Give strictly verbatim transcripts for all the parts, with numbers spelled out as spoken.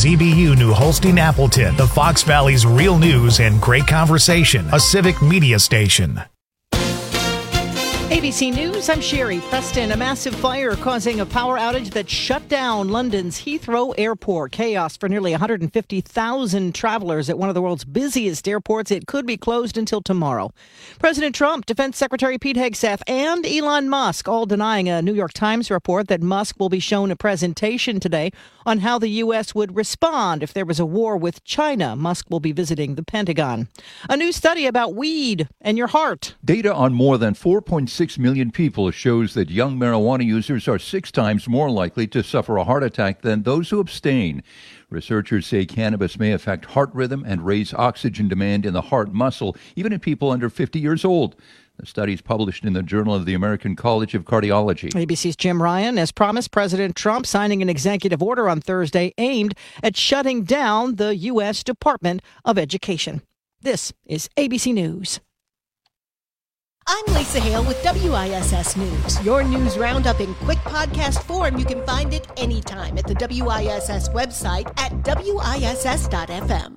Z B U New Holstein Appleton, the Fox Valley's real news and great conversation, a civic media station. A B C News, I'm Sherry Preston. A massive fire causing a power outage that shut down London's Heathrow Airport. Chaos for nearly one hundred fifty thousand travelers at one of the world's busiest airports. It could be closed until tomorrow. President Trump, Defense Secretary Pete Hegseth, and Elon Musk all denying a New York Times report that Musk will be shown a presentation today on how the U S would respond if there was a war with China. Musk will be visiting the Pentagon. A new study about weed and your heart. Data on more than four point six million people shows that young marijuana users are six times more likely to suffer a heart attack than those who abstain. Researchers say cannabis may affect heart rhythm and raise oxygen demand in the heart muscle, even in people under fifty years old. The study is published in the Journal of the American College of Cardiology. A B C's Jim Ryan, as promised, President Trump signing an executive order on Thursday aimed at shutting down the U S Department of Education. This is A B C News. I'm Lisa Hale with W I S S News. Your news roundup in quick podcast form. You can find it anytime at the W I S S website at W I S S dot F M.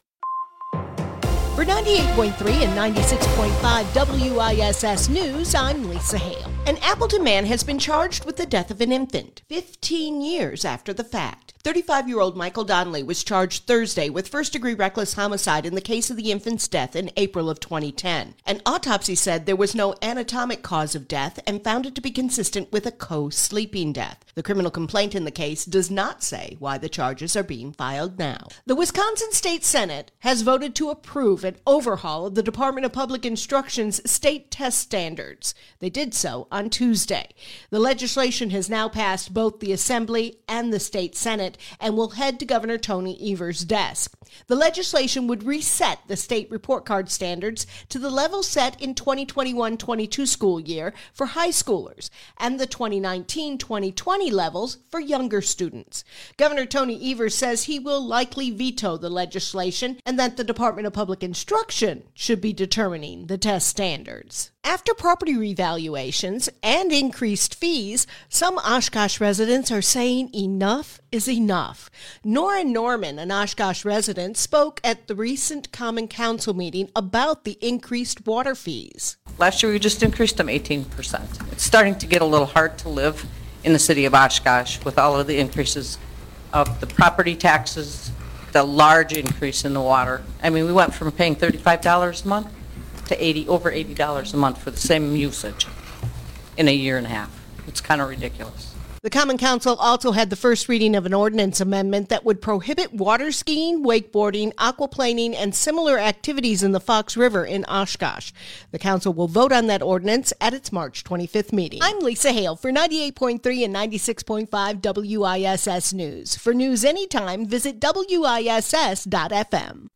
For ninety-eight point three and ninety-six point five W I S S News, I'm Lisa Hale. An Appleton man has been charged with the death of an infant, fifteen years after the fact. thirty-five-year-old Michael Donnelly was charged Thursday with first-degree reckless homicide in the case of the infant's death in April of twenty ten. An autopsy said there was no anatomic cause of death and found it to be consistent with a co-sleeping death. The criminal complaint in the case does not say why the charges are being filed now. The Wisconsin State Senate has voted to approve an overhaul of the Department of Public Instruction's state test standards. They did so on Tuesday. The legislation has now passed both the Assembly and the State Senate and will head to Governor Tony Evers' desk. The legislation would reset the state report card standards to the level set in twenty twenty-one twenty-two school year for high schoolers and the twenty nineteen twenty twenty levels for younger students. Governor Tony Evers says he will likely veto the legislation and that the Department of Public Instruction should be determining the test standards. After property revaluations and increased fees, some Oshkosh residents are saying enough is enough. Nora Norman, an Oshkosh resident, spoke at the recent Common Council meeting about the increased water fees. Last year we just increased them eighteen percent. It's starting to get a little hard to live in the city of Oshkosh with all of the increases of the property taxes, the large increase in the water. I mean, we went from paying thirty-five dollars a month to eighty over eighty dollars a month for the same usage in a year and a half. It's kind of ridiculous. The Common Council also had the first reading of an ordinance amendment that would prohibit water skiing, wakeboarding, aquaplaning, and similar activities in the Fox River in Oshkosh. The council will vote on that ordinance at its March twenty-fifth meeting. I'm Lisa Hale for ninety-eight point three and ninety-six point five W I S S News. For news anytime, visit W I S S dot F M.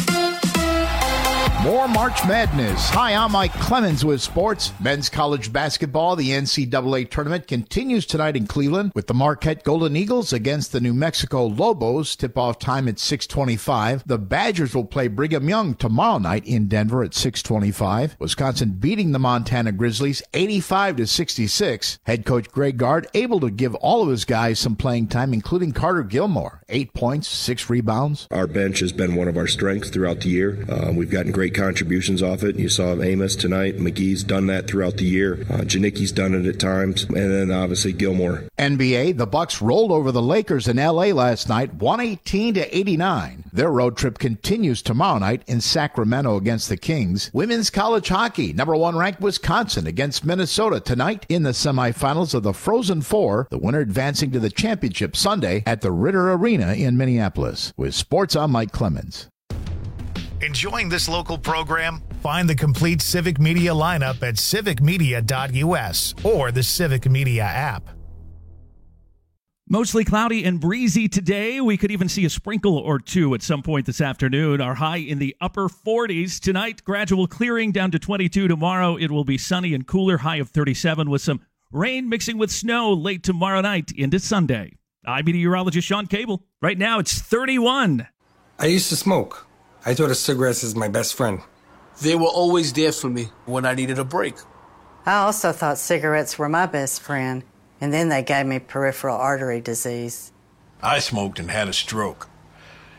More March Madness. Hi, I'm Mike Clemens with sports. Men's college basketball, the N C double A tournament continues tonight in Cleveland with the Marquette Golden Eagles against the New Mexico Lobos. Tip-off time at six twenty-five. The Badgers will play Brigham Young tomorrow night in Denver at six twenty-five. Wisconsin beating the Montana Grizzlies eighty-five to sixty-six. Head coach Greg Gard able to give all of his guys some playing time, including Carter Gilmore. Eight points, six rebounds. Our bench has been one of our strengths throughout the year. Uh, we've gotten great contributions off it. You saw Amos tonight. McGee's done that throughout the year. Uh, Janicki's done it at times. And then obviously Gilmore. N B A, the Bucks rolled over the Lakers in L A last night, one eighteen to eighty-nine. Their road trip continues tomorrow night in Sacramento against the Kings. Women's college hockey, number one ranked Wisconsin against Minnesota tonight in the semifinals of the Frozen Four. The winner advancing to the championship Sunday at the Ritter Arena in Minneapolis. With sports, I'm Mike Clemens. Enjoying this local program? Find the complete Civic Media lineup at civic media dot U S or the Civic Media app. Mostly cloudy and breezy today. We could even see a sprinkle or two at some point this afternoon. Our high in the upper forties. Tonight, gradual clearing down to twenty-two. Tomorrow, it will be sunny and cooler, high of thirty-seven with some rain mixing with snow late tomorrow night into Sunday. I'm meteorologist Sean Cable. Right now, it's thirty-one. I used to smoke. I thought of cigarettes as my best friend. They were always there for me when I needed a break. I also thought cigarettes were my best friend, and then they gave me peripheral artery disease. I smoked and had a stroke.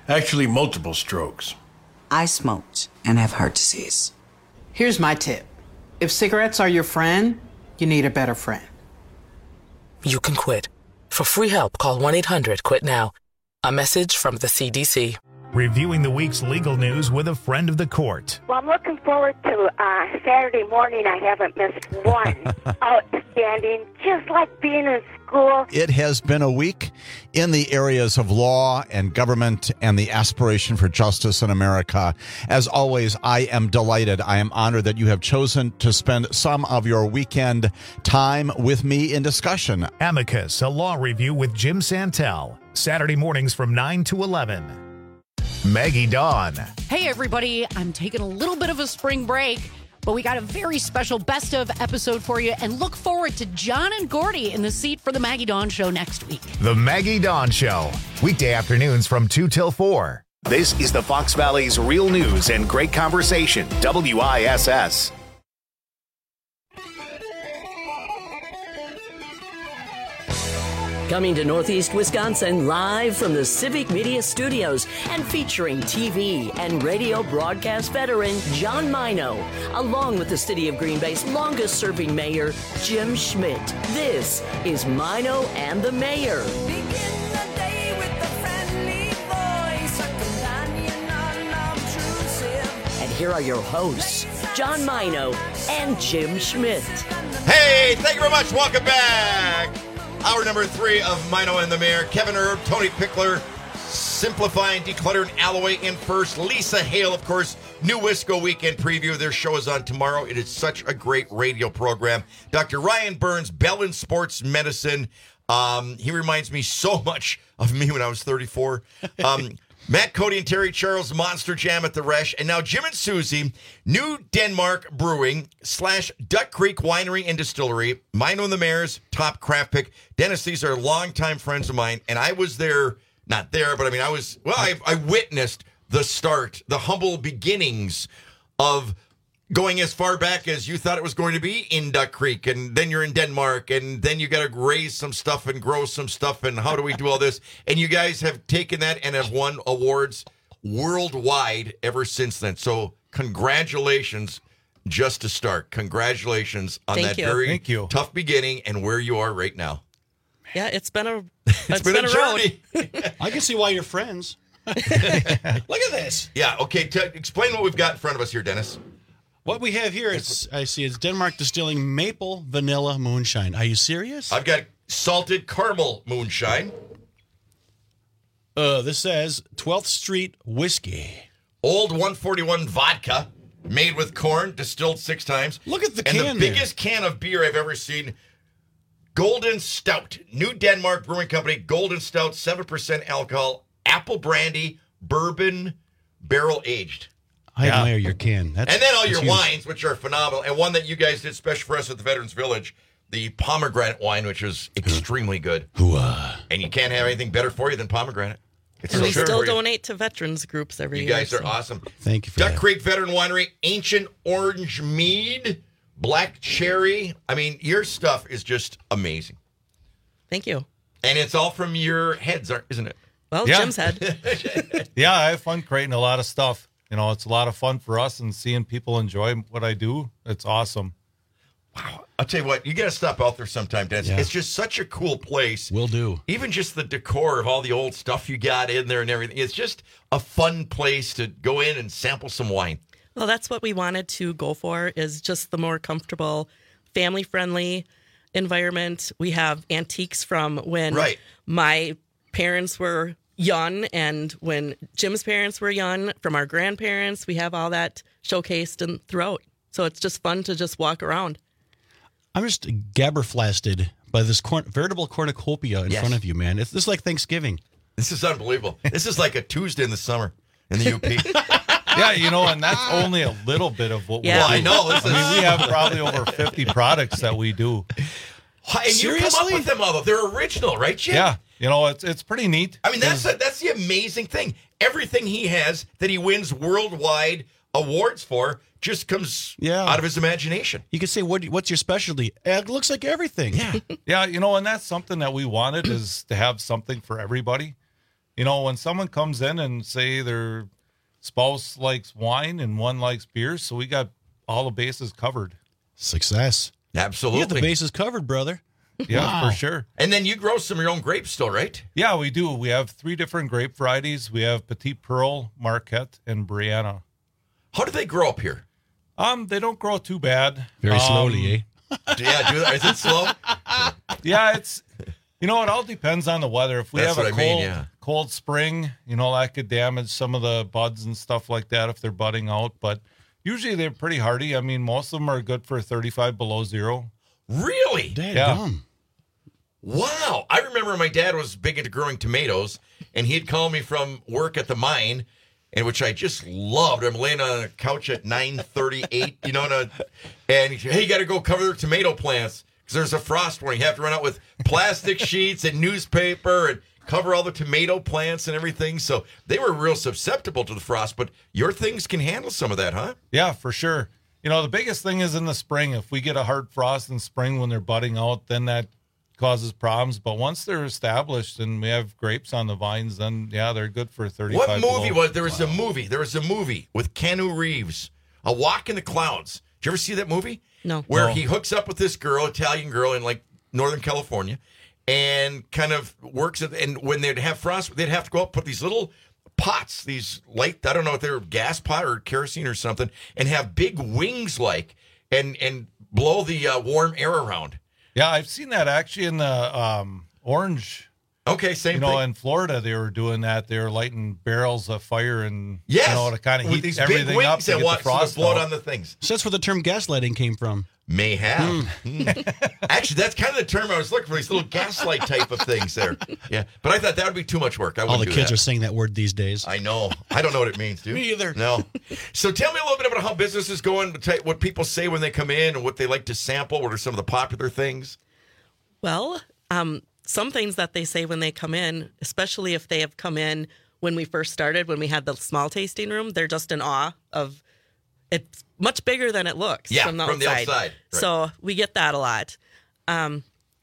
Actually, multiple strokes. I smoked and have heart disease. Here's my tip. If cigarettes are your friend, you need a better friend. You can quit. For free help, call one eight hundred quit now. A message from the C D C. Reviewing the week's legal news with a friend of the court. Well, I'm looking forward to uh, Saturday morning. I haven't missed one. Outstanding. Just like being in school. It has been a week in the areas of law and government and the aspiration for justice in America. As always, I am delighted. I am honored that you have chosen to spend some of your weekend time with me in discussion. Amicus, a law review with Jim Santel. Saturday mornings from nine to eleven. Maggie Dawn. Hey, everybody. I'm taking a little bit of a spring break, but we got a very special best of episode for you, and look forward to John and Gordy in the seat for the Maggie Dawn Show next week. The Maggie Dawn Show, weekday afternoons from two till four. This is the Fox Valley's real news and great conversation, W I S S. Coming to Northeast Wisconsin live from the Civic Media Studios and featuring T V and radio broadcast veteran John Mino, along with the City of Green Bay's longest-serving mayor, Jim Schmidt. This is Mino and the Mayor. And here are your hosts, John Mino and Jim Schmidt. Hey, thank you very much. Welcome back. Hour number three of Mino and the Mayor. Kevin Erb, Tony Pickler, Simplifying, Decluttering, Alloway in first. Lisa Hale, of course, New Wisco Weekend Preview. Their show is on tomorrow. It is such a great radio program. Doctor Ryan Burns, Bellin Sports Medicine. Um, he reminds me so much of me when I was thirty-four. Um, Matt Cody and Terry Charles, Monster Jam at the Resch. And now Jim and Susie, New Denmark Brewing slash Duck Creek Winery and Distillery. Mino and the Mayor's top craft pick. Dennis, these are longtime friends of mine. And I was there, not there, but I mean, I was, well, I, I witnessed the start, the humble beginnings of going as far back as you thought it was going to be in Duck Creek, and then you're in Denmark, and then you got to raise some stuff and grow some stuff, and how do we do all this? And you guys have taken that and have won awards worldwide ever since then. So congratulations just to start. Congratulations on Thank that you. very Thank you. tough beginning and where you are right now. Yeah, it's been a it's, it's been, been a, a journey. I can see why you're friends. Look at this. Yeah, okay. T- explain what we've got in front of us here, Dennis. What we have here, it's I see it's Denmark Distilling Maple Vanilla Moonshine. Are you serious? I've got salted caramel moonshine. Uh, this says twelfth Street Whiskey. Old one forty-one vodka, made with corn, distilled six times. Look at the and can And the biggest there. can of beer I've ever seen. Golden Stout. New Denmark Brewing Company. Golden Stout, seven percent alcohol. Apple brandy, bourbon, barrel aged. I yeah. admire your can. That's, and then all your your huge. wines, which are phenomenal. And one that you guys did special for us at the Veterans Village, the pomegranate wine, which is extremely good. Hooah. And you can't have anything better for you than pomegranate. It's and so we sure still donate to veterans groups every you year. You guys are so. awesome. Thank you for Duck that. Creek Veteran Winery, Ancient Orange Mead, Black Cherry. I mean, your stuff is just amazing. Thank you. And it's all from your heads, isn't it? Well, yeah. Jim's head. Yeah, I have fun creating a lot of stuff. You know, it's a lot of fun for us, and seeing people enjoy what I do, it's awesome. Wow. I'll tell you what, you got to stop out there sometime, Dennis. Yeah. It's just such a cool place. Will do. Even just the decor of all the old stuff you got in there and everything. It's just a fun place to go in and sample some wine. Well, that's what we wanted to go for, is just the more comfortable, family-friendly environment. We have antiques from when right. my parents were young and when Jim's parents were young, from our grandparents. We have all that showcased and throughout. So it's just fun to just walk around. I'm just gabberflasted by this corn, veritable cornucopia in yes. front of you, man. It's this is like Thanksgiving. This is unbelievable. This is like a Tuesday in the summer in the U P. Yeah, you know, and that's only a little bit of what yeah. we do. Well, I know. This I mean, we have probably over fifty products that we do. And you come up with them all. They're original, right, Jim? Yeah. You know, it's it's pretty neat. I mean, that's a, that's the amazing thing. Everything he has that he wins worldwide awards for just comes yeah. out of his imagination. You could say, what, what's your specialty? It looks like everything. Yeah. Yeah, you know, and that's something that we wanted, is to have something for everybody. you know, when someone comes in and say their spouse likes wine and one likes beer, so we got all the bases covered. Success. Absolutely. You got the bases covered, brother. Yeah, Wow. for sure. And then you grow some of your own grapes still, right? Yeah, we do. We have three different grape varieties. We have Petit Pearl, Marquette, and Brianna. How do they grow up here? Um, they don't grow too bad. Very um, slowly, eh? Yeah, do, is it slow? Yeah, it's, you know, it all depends on the weather. If we That's have a what I cold, mean, yeah. cold spring, you know, that could damage some of the buds and stuff like that if they're budding out. But usually they're pretty hardy. I mean, most of them are good for thirty-five below zero. Really? Dad Yeah. gum. Wow. I remember my dad was big into growing tomatoes, and he'd call me from work at the mine, and which I just loved. I'm laying on a couch at nine thirty-eight, you know, and, uh, and he said, hey, you got to go cover the tomato plants because there's a frost warning. You have to run out with plastic sheets and newspaper and cover all the tomato plants and everything. So they were real susceptible to the frost, but your things can handle some of that, huh? Yeah, for sure. You know, the biggest thing is in the spring. If we get a hard frost in spring when they're budding out, then that causes problems. But once they're established and we have grapes on the vines, then yeah, they're good for thirty-five. What movie below. was there? Was wow. a movie. There was a movie with Keanu Reeves, A Walk in the Clouds. Did you ever see that movie? No. Where No. he hooks up with this girl, Italian girl in like Northern California, and kind of works. At, and when they'd have frost, they'd have to go up put these little pots, these light, I don't know if they're gas pot or kerosene or something, and have big wings like and and blow the uh, warm air around. Yeah, I've seen that actually in the um, Orange. Okay, same you know, thing. in Florida, they were doing that. They were lighting barrels of fire and Yes, you know, to kind of with heat these everything big wings up to and get watch the frost so blow it out. on the things. So that's where the term gaslighting came from. May have. Mm. Actually, that's kind of the term I was looking for, these little gaslight type of things there. Yeah, but I thought that would be too much work. I All the do kids that. are saying that word these days. I know. I don't know what it means, dude. Me either. No. So tell me a little bit about how business is going, what people say when they come in and what they like to sample. What are some of the popular things? Well, um, some things that they say when they come in, especially if they have come in when we first started, when we had the small tasting room, they're just in awe of it's much bigger than it looks Yeah, from the from outside. the outside. Right. So we get that a lot. Um,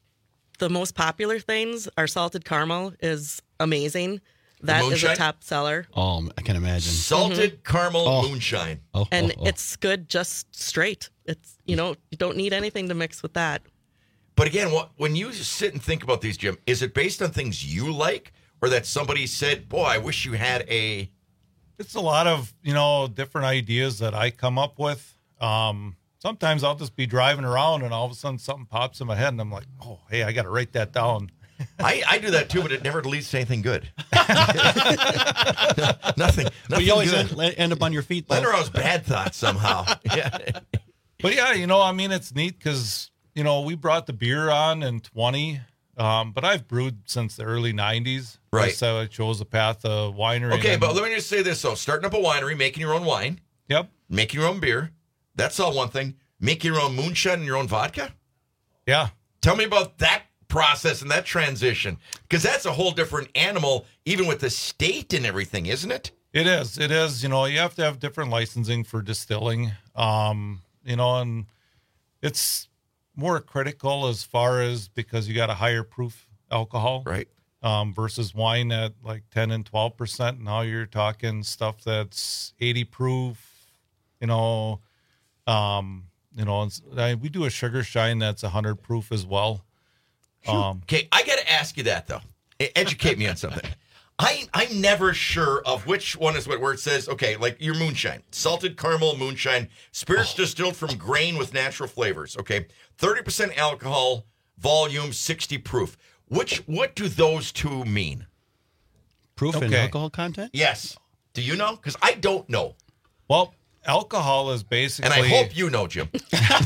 the most popular things, our salted caramel is amazing. That is a moonshine? top seller. Oh, I can imagine. Salted caramel Oh. moonshine. Oh, And oh, oh. it's good just straight. It's, you know, you don't need anything to mix with that. But again, what, when you sit and think about these, Jim, is it based on things you like or that somebody said, boy, I wish you had a... It's a lot of, you know, different ideas that I come up with. Um, sometimes I'll just be driving around and all of a sudden something pops in my head and I'm like, oh, hey, I got to write that down. I, I do that too, but it never leads to anything good. nothing. But Nothing you always good. end, end up on your feet, though. Later on, bad thoughts somehow. Yeah. But yeah, you know, I mean, it's neat because, you know, we brought the beer on in twenty, um, but I've brewed since the early nineties. Right. So I chose the path of winery. Okay, and- but let me just say this, though. Starting up a winery, making your own wine, Yep. making your own beer, that's all one thing. Making your own moonshine and your own vodka? Yeah. Tell me about that process and that transition, because that's a whole different animal, even with the state and everything, isn't it? It is. It is. You know, you have to have different licensing for distilling. Um, you know, and it's more critical as far as because you got a higher proof alcohol, right? Um, versus wine at like ten and twelve percent. Now you're talking stuff that's eighty proof. You know, um, you know, and I, we do a sugar shine that's a hundred proof as well. Um, Okay, I got to ask you that, though. E- Educate me on something. I, I'm never sure of which one is what, where it says, okay, like your moonshine, salted caramel moonshine, spirits Oh. distilled from grain with natural flavors, okay? thirty percent alcohol, volume, sixty proof. Which, what do those two mean? Proof and Okay. alcohol content? Yes. Do you know? Because I don't know. well, alcohol is basically. And I hope you know, Jim.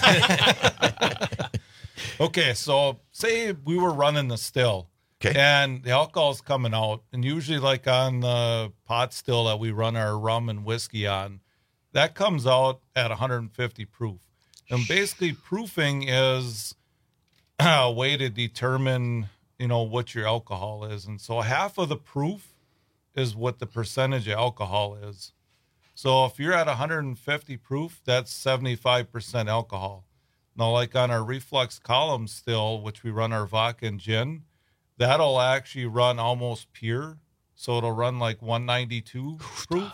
Okay, so say we were running the still, okay, and the alcohol's coming out, and usually like on the pot still that we run our rum and whiskey on, that comes out at one hundred fifty proof. And basically, proofing is a way to determine, you know, what your alcohol is, and so half of the proof is what the percentage of alcohol is. So if you're at one hundred fifty proof, that's seventy-five percent alcohol. Now, like on our reflux column still, which we run our vodka and gin, that'll actually run almost pure. so it'll run like one ninety-two proof.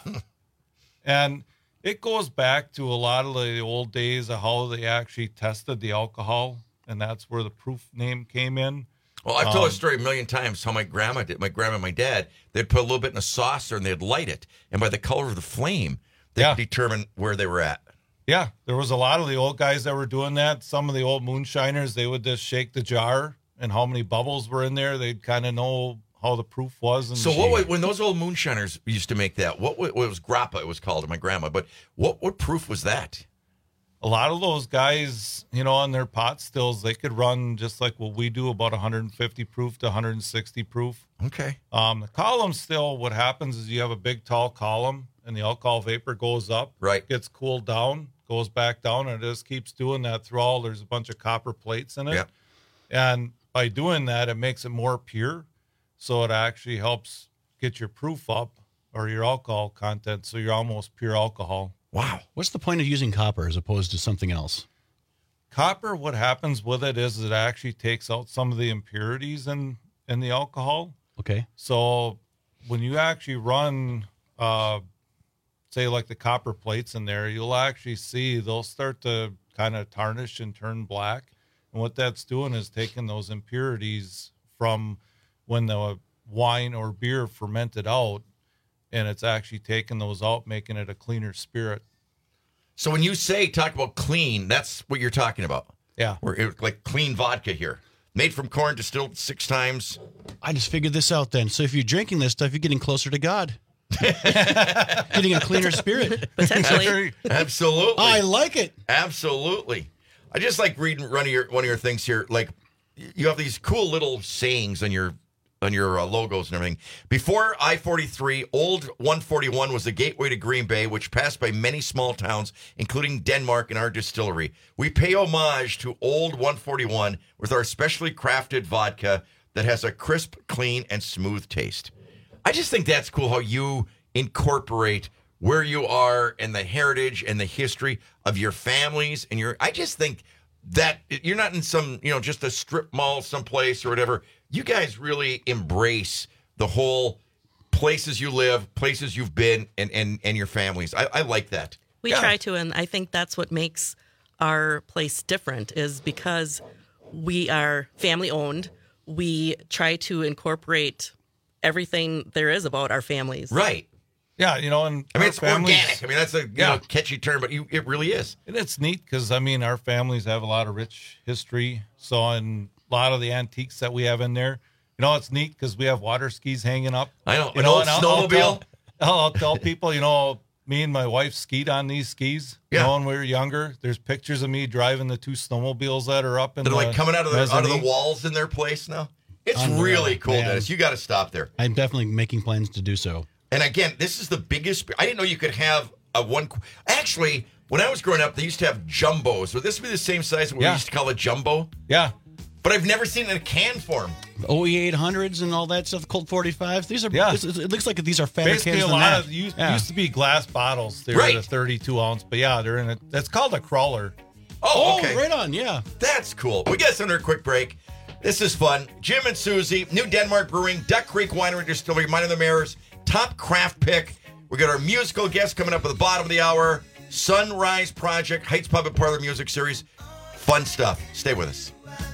And it goes back to a lot of the old days of how they actually tested the alcohol, and that's where the proof name came in. Well, I've told Um, a story a million times how my grandma did. My grandma and my dad, they'd put a little bit in a saucer and they'd light it. And by the color of the flame, they Yeah. could determine where they were at. Yeah, there was a lot of the old guys that were doing that. Some of the old moonshiners, they would just shake the jar and how many bubbles were in there. They'd kind of know how the proof was. And So what wa- when those old moonshiners used to make that, what, wa- what was grappa, it was called to my grandma, but what, what proof was that? A lot of those guys, you know, on their pot stills, they could run just like what we do, about one fifty proof to one sixty proof. Okay. Um, the column still, what happens is you have a big, tall column, and the alcohol vapor goes up, right, gets cooled down, goes back down, and it just keeps doing that through all. There's a bunch of copper plates in it. Yep. And by doing that, it makes it more pure. So it actually helps get your proof up or your alcohol content. So you're almost pure alcohol. Wow. What's the point of using copper as opposed to something else? Copper, what happens with it is it actually takes out some of the impurities in, in the alcohol. Okay. So when you actually run, uh, say, like the copper plates in there, you'll actually see they'll start to kind of tarnish and turn black. And what that's doing is taking those impurities from when the wine or beer fermented out, and it's actually taking those out, making it a cleaner spirit. So when you say talk about clean, that's what you're talking about. Yeah. We're it- like clean vodka here. Made from corn, distilled six times. I just figured this out then. So if you're drinking this stuff, you're getting closer to God. Getting a cleaner spirit. Potentially. Absolutely. I like it. Absolutely. I just like reading one of your one of your things here. Like you have these cool little sayings on your on your uh, logos and everything. Before I forty-three, old one forty-one was the gateway to Green Bay, which passed by many small towns, including Denmark and our distillery. We pay homage to old one forty-one with our specially crafted vodka that has a crisp, clean, and smooth taste. I just think that's cool how you incorporate where you are and the heritage and the history of your families and your. I just think that you're not in some, you know, just a strip mall someplace or whatever. You guys really embrace the whole places you live, places you've been, and and, and your families. I, I like that. We Yeah. try to, and I think that's what makes our place different is because we are family owned. We try to incorporate everything there is about our families. Right. Yeah, you know, and I mean, our it's families- organic. I mean, that's a you Yeah. know, catchy term, but you, it really is. And it's neat because, I mean, our families have a lot of rich history. So, and a lot of the antiques that we have in there, you know, it's neat because we have water skis hanging up. I know. You An know, old and I'll, I'll, snowmobile. tell, I'll, I'll tell people, you know, me and my wife skied on these skis. Yeah. You know, when we were younger. There's pictures of me driving the two snowmobiles that are up in They're the like coming out of the out of the mezzanine. walls in their place now. It's Unreal, really cool, man. Dennis. You got to stop there. I'm definitely making plans to do so. And again, this is the biggest. I didn't know you could have a one. Actually, when I was growing up, they used to have jumbos. Would this be the same size that we Yeah. used to call a jumbo? Yeah. But I've never seen it in a can form. O E eight hundreds and all that stuff, Colt forty-fives. These are, Yeah. this is- it looks like these are fatter Basically, cans a than lot that. of used, Yeah. used to be glass bottles. They're Right. at a thirty-two ounce, but yeah, they're in a. That's called a crawler. Oh, okay. right on, yeah. That's cool. We got us under a quick break. This is fun. Jim and Susie, New Denmark Brewing, Duck Creek Winery Distillery, Mine of the Mares, top craft pick. We got our musical guest coming up at the bottom of the hour. Sunrise Project, Heights Pub and Parlor Music Series. Fun stuff. Stay with us.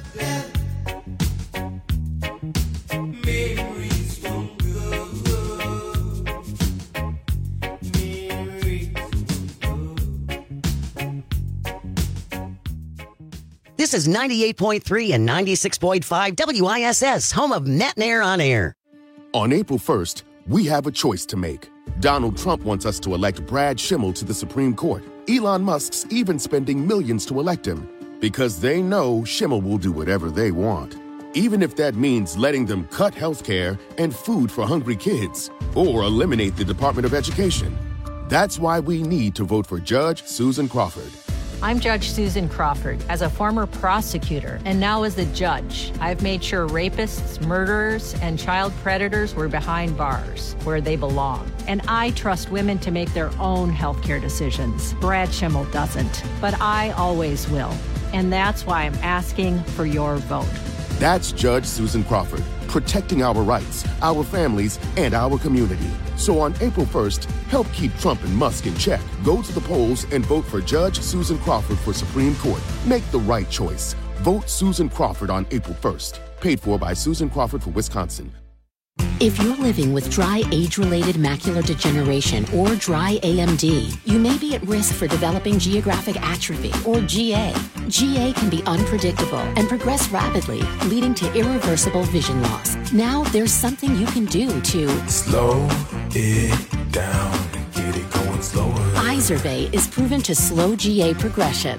This is ninety-eight point three and ninety-six point five W I S S, home of Matt Nair on Air. On April first, we have a choice to make. Donald Trump wants us to elect Brad Schimmel to the Supreme Court. Elon Musk's even spending millions to elect him because they know Schimmel will do whatever they want, even if that means letting them cut health care and food for hungry kids or eliminate the Department of Education. That's why we need to vote for Judge Susan Crawford. I'm Judge Susan Crawford. As a former prosecutor and now as a judge, I've made sure rapists, murderers, and child predators were behind bars where they belong. And I trust women to make their own healthcare decisions. Brad Schimmel doesn't, but I always will. And that's why I'm asking for your vote. That's Judge Susan Crawford. protecting our rights, our families, and our community. So on April first, help keep Trump and Musk in check. Go to the polls and vote for Judge Susan Crawford for Supreme Court. Make the right choice. Vote Susan Crawford on April first. Paid for by Susan Crawford for Wisconsin. If you're living with dry age-related macular degeneration or dry A M D, you may be at risk for developing geographic atrophy or G A. G A can be unpredictable and progress rapidly, leading to irreversible vision loss. Now there's something you can do to slow it down and get it going slower. Izervay is proven to slow G A progression.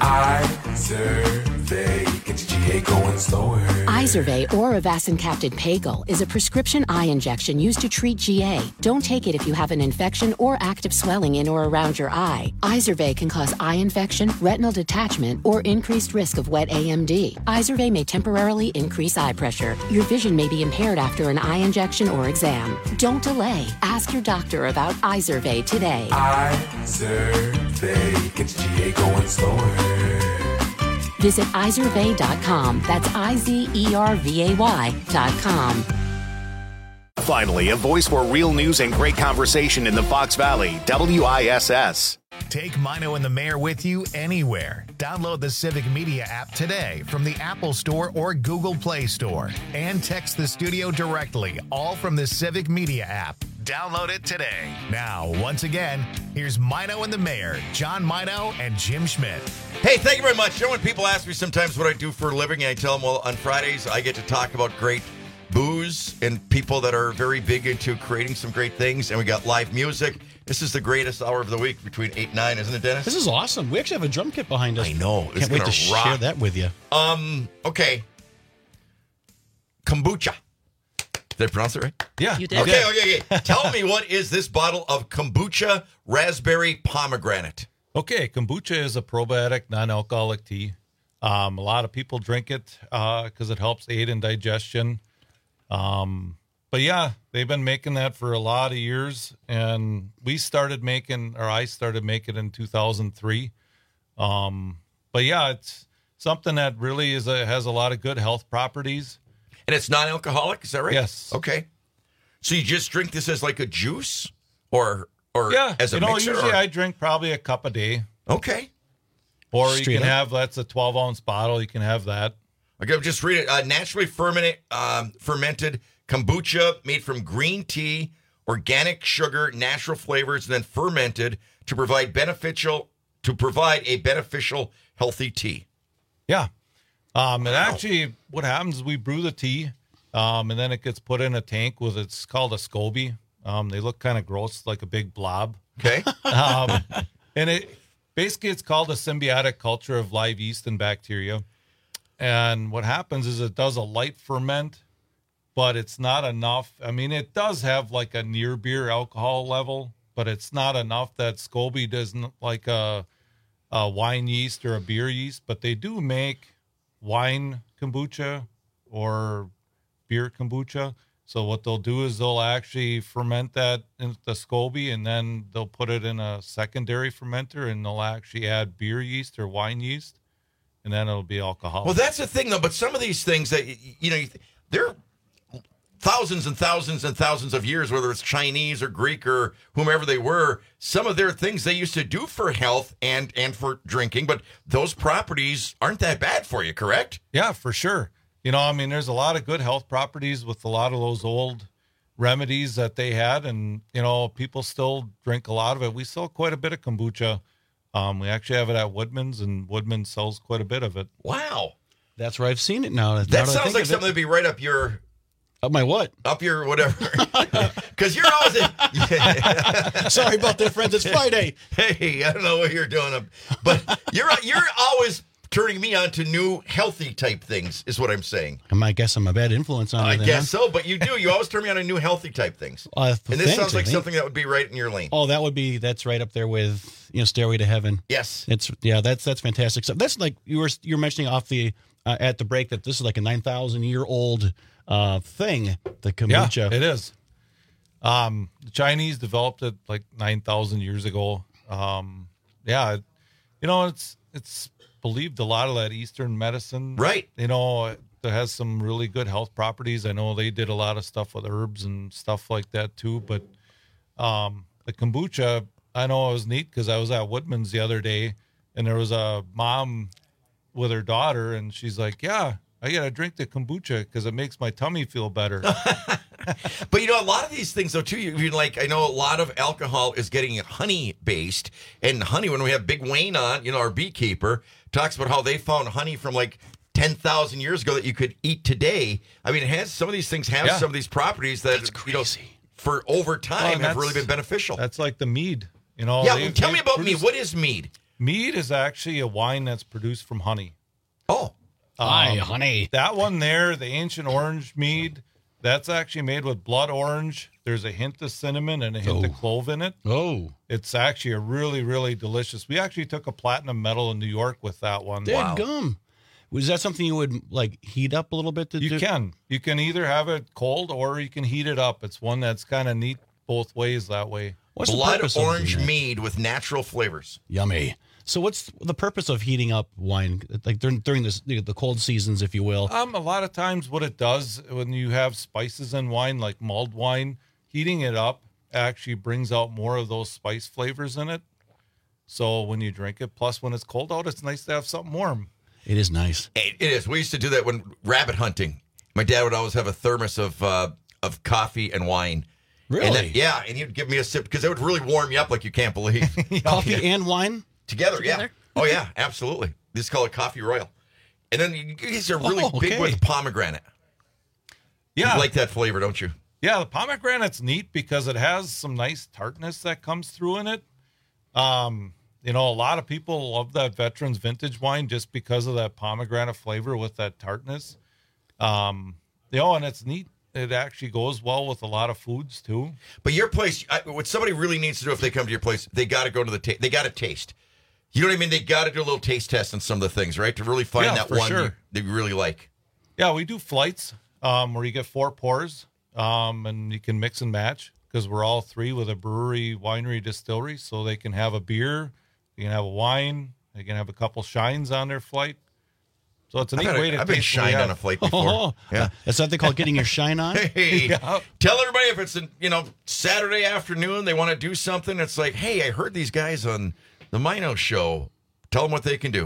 Izervay gets G A going slower. Izervay or avacincaptad Pagel is a prescription eye injection used to treat G A. Don't take it if you have an infection or active swelling in or around your eye. Izervay can cause eye infection, retinal detachment, or increased risk of wet A M D. Izervay may temporarily increase eye pressure. Your vision may be impaired after an eye injection or exam. Don't delay. Ask your doctor about Izervay today. Izervay gets G A going slower. Visit Izervay dot com. That's I Z E R V A Y dot com. Finally, a voice for real news and great conversation in the Fox Valley, W I S S. Take Mino and the Mayor with you anywhere. Download the Civic Media app today from the Apple Store or Google Play Store. And text the studio directly, all from the Civic Media app. Download it today. Now, once again, here's Mino and the Mayor, John Mino and Jim Schmidt. Hey, thank you very much. You know, when people ask me sometimes what I do for a living, and I tell them, well, on Fridays, I get to talk about great booze and people that are very big into creating some great things. And we got live music. This is the greatest hour of the week between eight and nine, isn't it, Dennis? This is awesome. We actually have a drum kit behind us. I know. It's Can't wait gonna to rock. share that with you. Um. Okay. Kombucha. Did I pronounce it right? Yeah. You did. Okay, okay, okay. Tell me, what is this bottle of kombucha raspberry pomegranate? Okay, kombucha is a probiotic, non-alcoholic tea. Um, a lot of people drink it because uh, it helps aid in digestion. Um, but yeah, they've been making that for a lot of years, and we started making, or I started making it in two thousand three. Um, but yeah, it's something that really is a, has a lot of good health properties. And it's non-alcoholic, is that right? Yes. Okay. So you just drink this as like a juice, or or Yeah, as a you know, mixer? usually or- I drink probably a cup a day. Okay. Or you Straight can up. have, that's a twelve ounce bottle. You can have that. Okay, just read it. Uh, naturally fermented, um, fermented kombucha made from green tea, organic sugar, natural flavors, and then fermented to provide beneficial to provide a beneficial, healthy tea. Yeah. Um, and actually, what happens is we brew the tea, um, and then it gets put in a tank with, it's called a SCOBY. Um, they look kind of gross, like a big blob. Okay. um, and it basically, it's called a symbiotic culture of live yeast and bacteria. And what happens is it does a light ferment, but it's not enough. I mean, it does have like a near beer alcohol level, but it's not enough that SCOBY doesn't like a, a wine yeast or a beer yeast, but they do make wine kombucha or beer kombucha. So what they'll do is they'll actually ferment that in the SCOBY, and then they'll put it in a secondary fermenter, and they'll actually add beer yeast or wine yeast, and then it'll be alcoholic. Well, that's the thing, though. But some of these things that, you know, they're thousands and thousands and thousands of years, whether it's Chinese or Greek or whomever they were, some of their things they used to do for health and, and for drinking, but those properties aren't that bad for you, correct? Yeah, for sure. You know, I mean, there's a lot of good health properties with a lot of those old remedies that they had, and, you know, people still drink a lot of it. We sell quite a bit of kombucha. Um, we actually have it at Woodman's, and Woodman sells quite a bit of it. Wow. That's where I've seen it now. Now That I sounds think like of something it. that'd be right up your... Up my what? Up your whatever. Because you're always... A, Sorry about that, friends. It's Friday. Hey, I don't know what you're doing, but you're you're always turning me on to new healthy type things, is what I'm saying. I might guess I'm a bad influence on I you then, guess huh? so, but you do. You always turn me on to new healthy type things. Uh, and this thanks, sounds like I think. something that would be right in your lane. Oh, that would be, that's right up there with, you know, Stairway to Heaven. Yes. It's, yeah, that's, that's fantastic. So that's like, you were, you were mentioning off the, uh, at the break that this is like a nine thousand year old uh, thing, the kombucha. Yeah, it is. Um, the Chinese developed it like nine thousand years ago. Um, yeah, it, you know, it's, it's believed a lot of that Eastern medicine. Right. You know, that has some really good health properties. I know they did a lot of stuff with herbs and stuff like that too. But um, the kombucha, I know it was neat because I was at Woodman's the other day, and there was a mom with her daughter, and she's like, yeah, I got to drink the kombucha because it makes my tummy feel better. But, you know, a lot of these things, though, too, you, you like, I know a lot of alcohol is getting honey-based. And honey, when we have Big Wayne on, you know, our beekeeper, talks about how they found honey from, like, ten thousand years ago that you could eat today. I mean, it has some of these things have Yeah. some of these properties that, you know, for over time Well, have really been beneficial. That's like the mead. You know. Yeah, they- well, tell they me about produce- mead. What is mead? Mead is actually a wine that's produced from honey. Oh. Aye, honey. That one there, the ancient orange mead, that's actually made with blood orange. There's a hint of cinnamon and a hint of clove in it. Oh. It's actually a really, really delicious. We actually took a platinum medal in New York with that one. Dead gum. Was that something you would like heat up a little bit? To You do? can. You can either have it cold or you can heat it up. It's one that's kind of neat both ways that way. What's the Blood purpose of orange doing that? mead with natural flavors. Yummy. So what's the purpose of heating up wine, like during during this, the, the cold seasons, if you will? Um, a lot of times what it does when you have spices in wine, like mulled wine, heating it up actually brings out more of those spice flavors in it. So when you drink it, plus when it's cold out, it's nice to have something warm. It is nice. It, it is. We used to do that when rabbit hunting. My dad would always have a thermos of uh, of coffee and wine. Really? And then, yeah, and he'd give me a sip because it would really warm you up like you can't believe. Coffee and wine? Together, Together? yeah. Oh, yeah, absolutely. This is called a coffee royal. And then you, these are really Oh, big okay. with pomegranate. Yeah. You like that flavor, don't you? Yeah, the pomegranate's neat because it has some nice tartness that comes through in it. Um, you know, a lot of people love that Veterans Vintage wine just because of that pomegranate flavor with that tartness. Um, you know, and it's neat. It actually goes well with a lot of foods too. But your place, I, what somebody really needs to do if they come to your place, they got to go to the taste. They got to taste. You know what I mean? They got to do a little taste test on some of the things, right? To really find Yeah, that for one sure. you, that you really like. Yeah, we do flights um, where you get four pours um, and you can mix and match because we're all three with a brewery, winery, distillery. So they can have a beer, they can have a wine, they can have a couple shines on their flight. So it's a I've neat had a- way to I've been taste what we shined on have. a flight before. Oh, Yeah. That's what they call getting your shine on? Hey, Yeah. tell everybody if it's a, you know Saturday afternoon they want to do something. It's like, hey, I heard these guys on the Mino show. Tell them what they can do.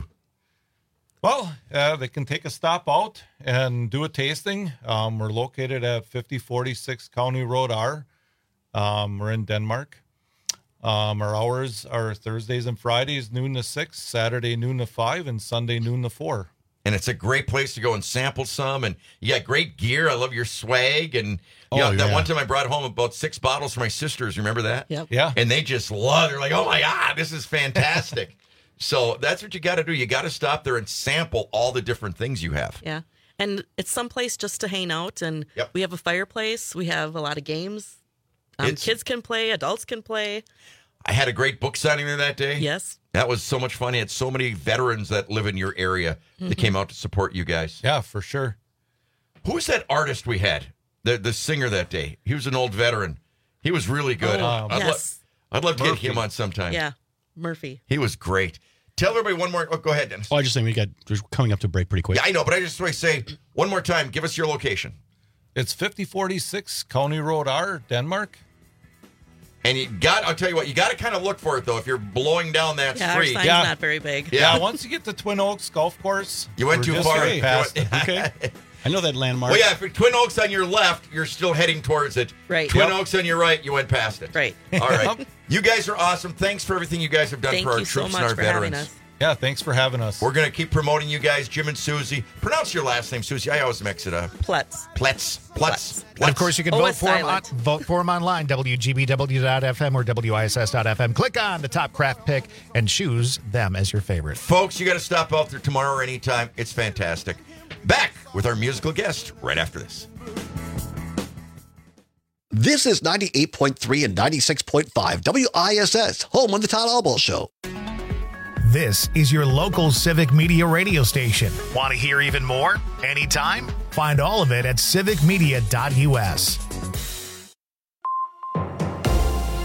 Well, uh, they can take a stop out and do a tasting. Um, we're located at fifty forty-six County Road R. Um, we're in Denmark. Um, our hours are Thursdays and Fridays, noon to six, Saturday, noon to five, and Sunday, noon to four. And it's a great place to go and sample some. And you got great gear. I love your swag. And you Oh, know, that yeah. one time I brought home about six bottles for my sisters. Remember that? Yep. Yeah. And they just love it. They're like, oh, my God, this is fantastic. So that's what you got to do. You got to stop there and sample all the different things you have. Yeah. And it's someplace just to hang out. And Yep. we have a fireplace. We have a lot of games. Um, It's- kids can play. Adults can play. I had a great book signing there that day. Yes. That was so much fun. You had so many veterans that live in your area that came out to support you guys. Yeah, for sure. Who was that artist we had? The the singer that day. He was an old veteran. He was really good. Oh, I'd, yes. lo- I'd love to Murphy. get him on sometime. Yeah. Murphy. He was great. Tell everybody one more. Oh, go ahead, Dennis. Oh, I just think we got we're coming up to break pretty quick. Yeah, I know, but I just want to say one more time. Give us your location. It's fifty forty-six County Road R, Denmark. And you got, I'll tell you what, you got to kind of look for it, though, if you're blowing down that Yeah, our street. sign's Yeah. not very big. Yeah. Yeah, once you get to Twin Oaks Golf Course, You went we're too just far. right You past went- it. Okay. I know that landmark. Well, yeah, if Twin Oaks on your left, you're still heading towards it. Right. Twin Yep. Oaks on your right, you went past it. Right. All right. You guys are awesome. Thanks for everything you guys have done Thank for our you so troops much and our for having veterans. us. Yeah, thanks for having us. We're going to keep promoting you guys, Jim and Susie. Pronounce your last name, Susie. I always mix it up. Pletz. Pletz. Pletz. And of course, you can Oh, vote it's for, him on, silent. vote for him online, W G B W dot F M or W I S S dot F M. Click on the top craft pick and choose them as your favorite. Folks, you got to stop out there tomorrow or anytime. It's fantastic. Back with our musical guest right after this. This is ninety-eight point three and ninety-six point five W I S S, home on the Todd Albaugh Show. This is your local Civic Media radio station. Want to hear even more? Anytime? Find all of it at civic media dot U S. We're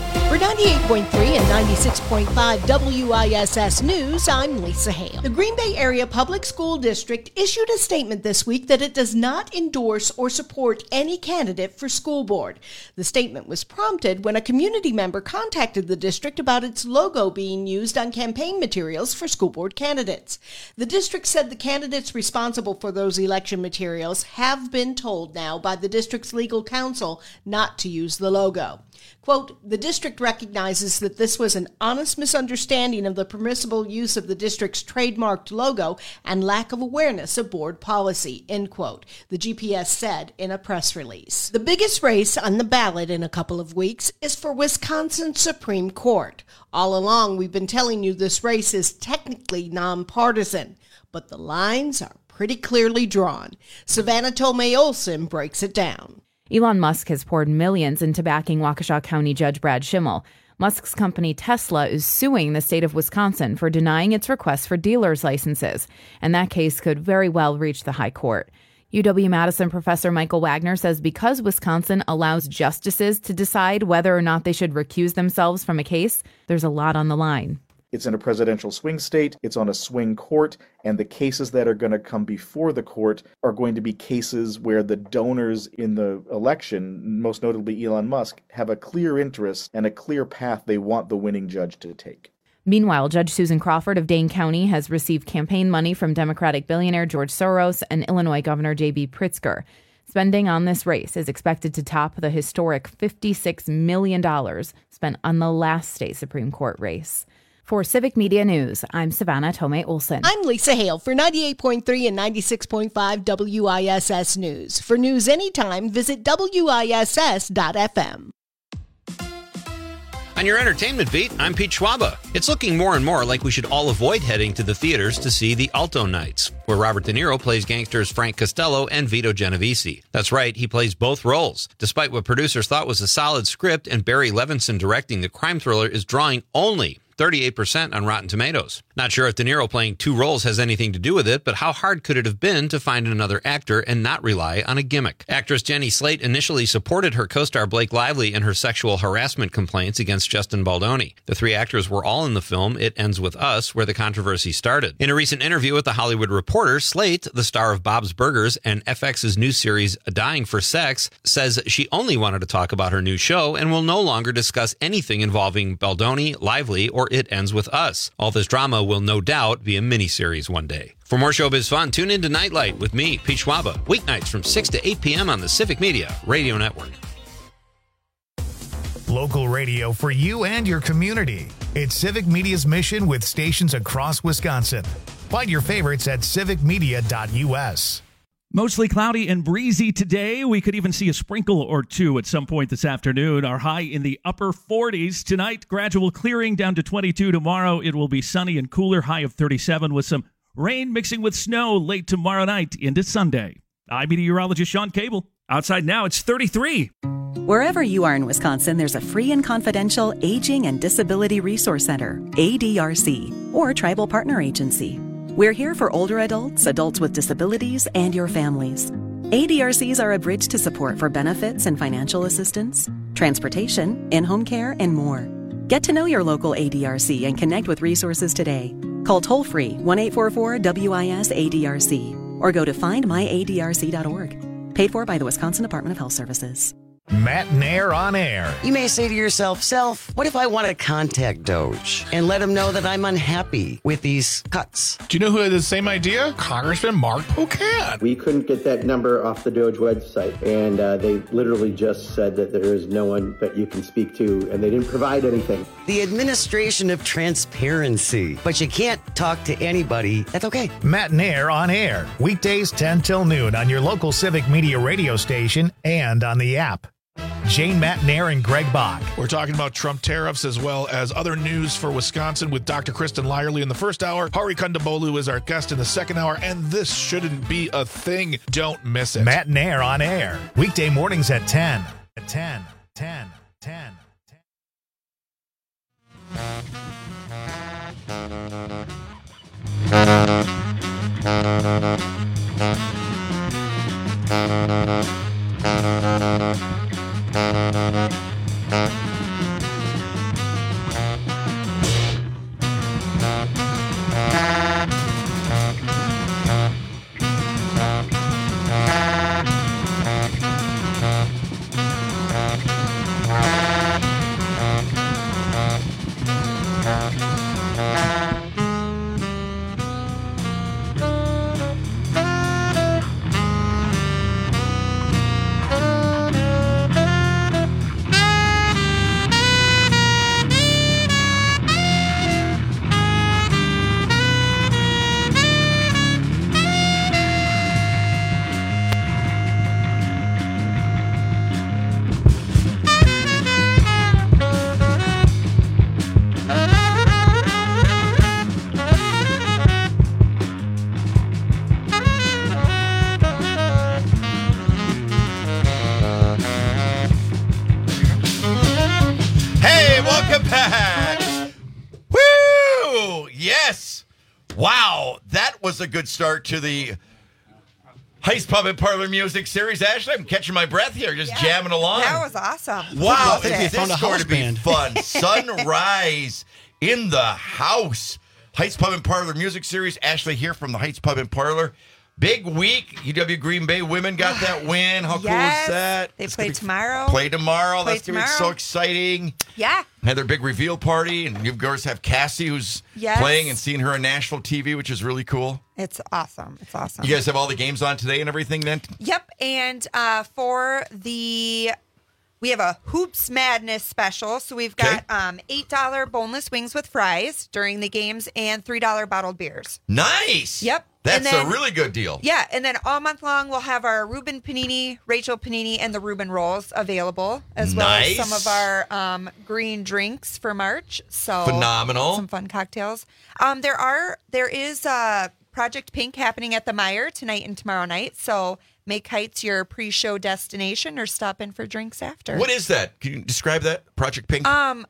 ninety-eight point three and ninety-six point five W I S S News, I'm Lisa Hale. The Green Bay Area Public School District issued a statement this week that it does not endorse or support any candidate for school board. The statement was prompted when a community member contacted the district about its logo being used on campaign materials for school board candidates. The district said the candidates responsible for those election materials have been told now by the district's legal counsel not to use the logo. Quote, the district recognizes that this was an honest misunderstanding of the permissible use of the district's trademarked logo and lack of awareness of board policy, end quote, the G P S said in a press release. The biggest race on the ballot in a couple of weeks is for Wisconsin Supreme Court. All along, we've been telling you this race is technically nonpartisan, but the lines are pretty clearly drawn. Savannah Tomei Olson breaks it down. Elon Musk has poured millions into backing Waukesha County Judge Brad Schimmel. Musk's company Tesla is suing the state of Wisconsin for denying its request for dealer's licenses, and that case could very well reach the high court. U W-Madison professor Michael Wagner says because Wisconsin allows justices to decide whether or not they should recuse themselves from a case, there's a lot on the line. It's in a presidential swing state, it's on a swing court, and the cases that are going to come before the court are going to be cases where the donors in the election, most notably Elon Musk, have a clear interest and a clear path they want the winning judge to take. Meanwhile, Judge Susan Crawford of Dane County has received campaign money from Democratic billionaire George Soros and Illinois Governor J B Pritzker. Spending on this race is expected to top the historic fifty-six million dollars spent on the last state Supreme Court race. For Civic Media News, I'm Savannah Tomei Olson. I'm Lisa Hale for ninety-eight point three and ninety-six point five W I S S News. For news anytime, visit W I S S dot F M. On your entertainment beat, I'm Pete Schwaba. It's looking more and more like we should all avoid heading to the theaters to see The Alto Nights, where Robert De Niro plays gangsters Frank Costello and Vito Genovese. That's right, he plays both roles. Despite what producers thought was a solid script and Barry Levinson directing, the crime thriller is drawing only thirty-eight percent on Rotten Tomatoes. Not sure if De Niro playing two roles has anything to do with it, but how hard could it have been to find another actor and not rely on a gimmick? Actress Jenny Slate initially supported her co-star Blake Lively in her sexual harassment complaints against Justin Baldoni. The three actors were all in the film It Ends With Us, where the controversy started. In a recent interview with The Hollywood Reporter, Slate, the star of Bob's Burgers and F X's new series Dying for Sex, says she only wanted to talk about her new show and will no longer discuss anything involving Baldoni, Lively, or It Ends With Us. All this drama will no doubt be a miniseries one day. For more showbiz fun, tune in to Nightlight with me, Pete Schwaba, weeknights from six to eight p.m. on the Civic Media Radio Network. Local radio for you and your community. It's Civic Media's mission with stations across Wisconsin. Find your favorites at civic media dot U S. Mostly cloudy and breezy today. We could even see a sprinkle or two at some point this afternoon. Our high in the upper forties. Tonight, gradual clearing down to twenty-two. Tomorrow, it will be sunny and cooler, high of thirty-seven with some rain mixing with snow late tomorrow night into Sunday. I'm meteorologist Sean Cable. Outside now, it's thirty-three. Wherever you are in Wisconsin, there's a free and confidential Aging and Disability Resource Center, A D R C, or Tribal Partner Agency. We're here for older adults, adults with disabilities, and your families. A D R Cs are a bridge to support for benefits and financial assistance, transportation, in-home care, and more. Get to know your local A D R C and connect with resources today. Call toll-free one eight four four W I S A D R C or go to find my A D R C dot org. Paid for by the Wisconsin Department of Health Services. Matt Nair on air. You may say to yourself, Self, what if I want to contact Doge and let him know that I'm unhappy with these cuts? Do you know who had the same idea? Congressman Mark Pocan. We couldn't get that number off the Doge website, and uh, they literally just said that there is no one that you can speak to, and they didn't provide anything. The administration of transparency. But you can't talk to anybody. That's okay. Matt Nair on air. Weekdays ten till noon on your local Civic Media radio station and on the app. Jane Matt Nair and Greg Bach. We're talking about Trump tariffs as well as other news for Wisconsin with Doctor Kristen Lyerly in the first hour. Hari Kondabolu is our guest in the second hour, and this shouldn't be a thing. Don't miss it. Matt Nair on air. Weekday mornings at ten. At ten. ten. ten. ten. Yes. Wow, that was a good start to the Heist Pub and Parlor Music Series. Ashley, I'm catching my breath here, just Yeah. jamming along. That was awesome. Wow, I think is we this found a going house to be band. fun? Sunrise in the house. Heist Pub and Parlor Music Series. Ashley here from the Heist Pub and Parlor. Big week. U W Green Bay women got that win. How cool Yes. is that? They That's play gonna be- tomorrow. Play tomorrow. Play That's going to be so tomorrow. exciting. Yeah. Had their big reveal party, and you girls have Cassie, who's Yes. playing, and seeing her on national T V, which is really cool. It's awesome. It's awesome. You guys have all the games on today and everything then? Yep. And uh, for the, we have a Hoops Madness special. So we've got um, eight dollars boneless wings with fries during the games and three dollars bottled beers. Nice. Yep. That's And then- a really good deal. Yeah. And then all month long, we'll have our Reuben Panini, Rachel Panini, and the Reuben Rolls available, as well Nice. as some of our um, green drinks for March. So Phenomenal. Some fun cocktails. Um, there are, there is uh, Project Pink happening at the Meyer tonight and tomorrow night. So make Heights your pre-show destination or stop in for drinks after. What is that? Can you describe that? Project Pink? Um,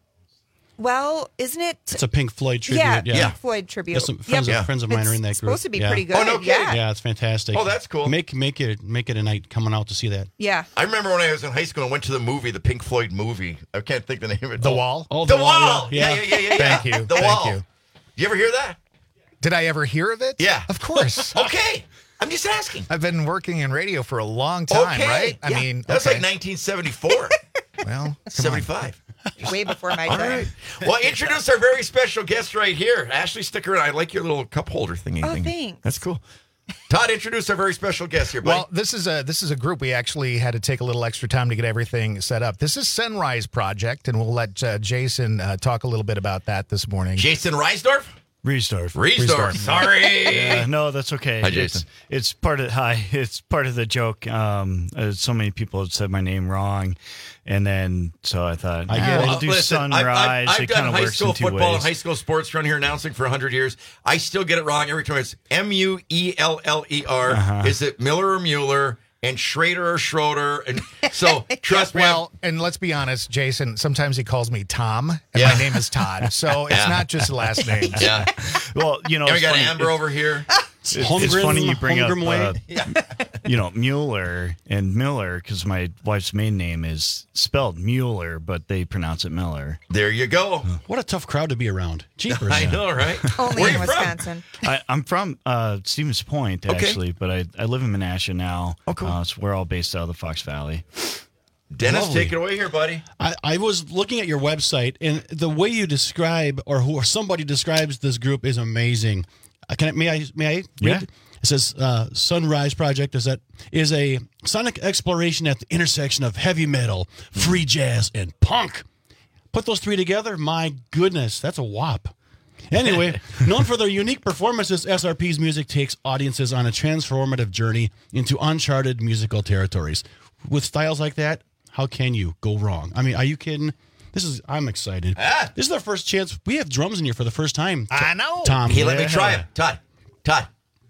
well, isn't it? It's a Pink Floyd tribute. Yeah, Yeah, Pink Floyd tribute. There's some friends, Yep. of, friends of mine It's are in that group. supposed to be yeah. pretty good. Oh, no kidding. Yeah. Yeah, it's fantastic. Oh, that's cool. Make make it make it a night coming out to see that. Yeah. I remember when I was in high school and went to the movie, the Pink Floyd movie. I can't think the name of it. The Oh. Wall? Oh, The, The Wall. Wall, Yeah, yeah. yeah, yeah, yeah. yeah. Thank you. The Thank Wall. you. You ever hear that? Did I ever hear of it? Yeah. Of course. Okay. I'm just asking. I've been working in radio for a long time, Okay. right? I Yeah. mean, That's okay. like nineteen seventy-four. Well, seventy-five. Way before my All time. right. Well, introduce our very special guest right here. Ashley, stick around. I like your little cup holder thingy. Oh, thing. thanks. That's cool. Todd, introduce our very special guest here, buddy. Well, this is a this is a group we actually had to take a little extra time to get everything set up. This is Sunrise Project, and we'll let uh, Jason uh, talk a little bit about that this morning. Jason Reisdorf? Riesdorf. Riesdorf. Sorry. Yeah, no, that's okay. Hi, Jason. It's, it's part of hi. It's part of the joke. Um, uh, so many people had said my name wrong, and then so I thought I oh, get it. I'll do Listen, I've- Sunrise. I've, I've it done kind of high works school in two football ways. and high school sports around here announcing for one hundred years. I still get it wrong every time. It's M U E L L E R. Uh-huh. Is it Miller or Mueller? And Schrader or Schroeder? And so, trust me. Well, and let's be honest, Jason, sometimes he calls me Tom, and Yeah. my name is Todd, so it's Yeah. not just last names. Yeah. Well, you know, And we it's got funny. Amber It's- over here. It's, it's Holmgren- funny you bring up, Holmgren way? uh, Yeah. you know, Mueller and Miller because my wife's maiden name is spelled Mueller, but they pronounce it Miller. There you go. What a tough crowd to be around. Jeepers. I know, right? Only Where in you from? Wisconsin. I, I'm from uh, Stevens Point, Okay. actually, but I, I live in Menasha now. Oh, cool. Uh, so we're all based out of the Fox Valley. Dennis, Lovely. take it away here, buddy. I, I was looking at your website, and the way you describe, or who or somebody describes this group, is amazing. Uh, Can I, may I? May I? Read? Yeah. It says uh, Sunrise Project is that is a sonic exploration at the intersection of heavy metal, free jazz, and punk. Put those three together, my goodness, that's a whop. Anyway, known for their unique performances, S R P's music takes audiences on a transformative journey into uncharted musical territories. With styles like that, how can you go wrong? I mean, are you kidding? This is, I'm excited. Ah. This is our first chance. We have drums in here for the first time. I know. Tom. Hey, let me Yeah. try it. Todd. Todd.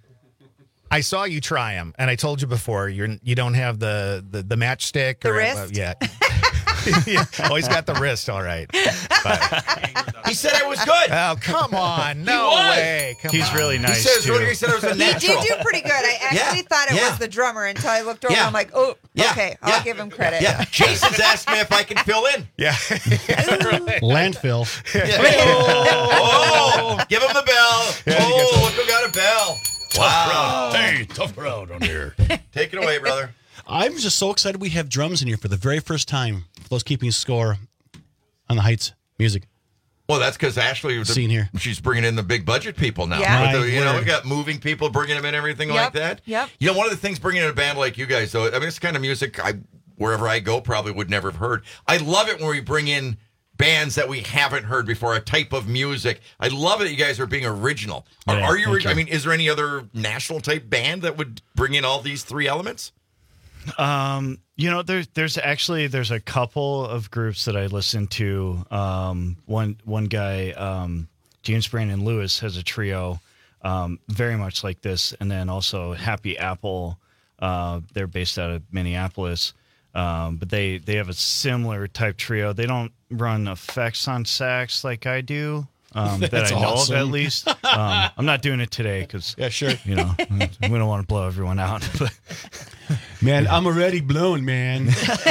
I saw you try them, and I told you before you're you don't have the the, the matchstick The or wrist? uh, yeah. yeah. Oh, he's got the wrist, all right. But, He said it was good. oh, come on, no was. way. Come He's on. really He nice, says too. earlier he said it was a He natural. did do pretty good. I actually Yeah, thought it yeah. was the drummer until I looked over Yeah. and I'm like, oh, Yeah, okay, yeah. I'll give him credit. Yeah. Jason's asked me if I can fill in. Yeah. Landfill. Oh, give him the bell. Oh, look who got a bell. Wow. Hey, tough crowd on here. Take it away, brother. I'm just so excited we have drums in here for the very first time. For those keeping score on the Heights music. Well, that's because Ashley was Scene here. She's bringing in the big budget people now. Yeah. With the- you My know, word. we got moving people, bringing them in, everything Yep, like that. yep. You know, one of the things bringing in a band like you guys, though, I mean, it's the kind of music I, wherever I go, probably would never have heard. I love it when we bring in bands that we haven't heard before, a type of music. I love it that you guys are being original. Are, Yeah, are you, thank orig- you. I mean, is there any other national type band that would bring in all these three elements? Um, you know, there's there's actually there's a couple of groups that I listen to. Um, one one guy, um, James Brandon Lewis, has a trio, um, very much like this, and then also Happy Apple. Uh, they're based out of Minneapolis, um, but they they have a similar type trio. They don't run effects on sax like I do. um, that That's I know awesome. of at least. Um, I'm not doing it today because, yeah, sure. You know, we don't want to blow everyone out. Man, I'm already blown, man.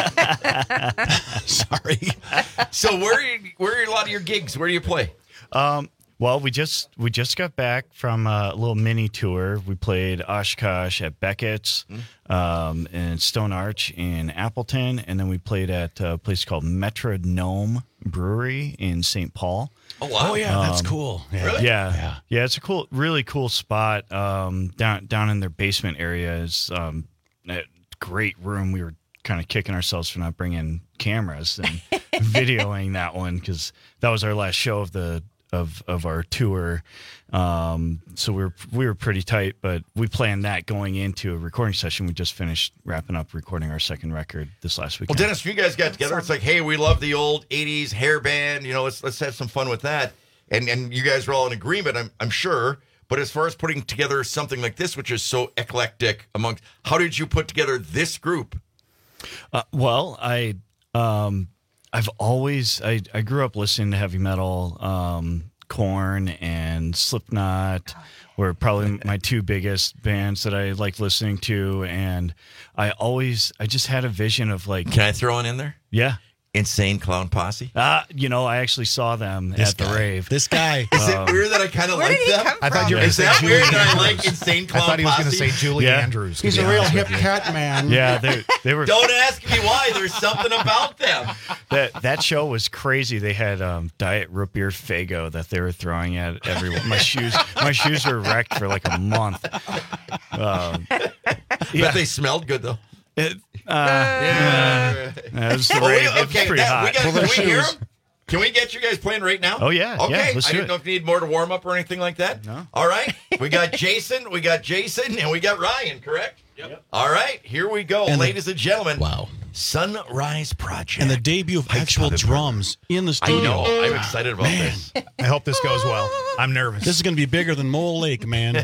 Sorry. So where are, you, where are a lot of your gigs? Where do you play? Um, well, we just we just got back from a little mini tour. We played Oshkosh at Beckett's, mm. um, and Stone Arch in Appleton, and then we played at a place called Metronome Brewery in Saint Paul. Oh wow! Oh yeah, that's cool. Yeah. Really? Yeah. Yeah. yeah, It's a cool, really cool spot. Um, down down in their basement area is um, a great room. We were kind of kicking ourselves for not bringing cameras and videoing that one because that was our last show of the of of our tour. Um, so we were we were pretty tight, but we planned that going into a recording session. We just finished wrapping up recording our second record this last Well, weekend. Dennis, you guys got together. It's like, hey, we love the old eighties hair band. You know, let's let's have some fun with that. And and you guys are all in agreement, I'm I'm sure. But as far as putting together something like this, which is so eclectic amongst, how did you put together this group? Uh, well, I um, I've always I, I grew up listening to heavy metal. Um, Korn and Slipknot were probably my two biggest bands that I like listening to, and I always I just had a vision of like. Can I throw one in there? Yeah. Insane Clown Posse. Uh, you know, I actually saw them This at guy. the rave. This guy. Is Um, it weird that I kind of like them? come I thought you were Is going to say that Julie weird that I Andrews. like Insane Clown I thought he was going to Posse? say Julie Yeah. Andrews. to He's be a real honest hip with you. cat man. Yeah, they they were. Don't ask me why. There's something about them. That that show was crazy. They had um, Diet Root Beer Fago that they were throwing at everyone. My shoes, my shoes were wrecked for like a month. Um, But they smelled good though. It, uh, yeah. It was the Oh, rave. we- It was okay, pretty that- hot. we got, can we hear them? Can we get you guys playing right now? Oh, yeah, yeah, Okay. let's I do didn't it. know if you need more to warm up or anything like that. No. All right. We got Jason, we got Jason, and we got Ryan, correct? Yep. All right. Here we go, And the- ladies and gentlemen. Wow. Sunrise Project. And the debut of actual drums in the I studio. know. I'm excited about Man. this. I hope this goes well. I'm nervous. This is going to be bigger than Mole Lake, man.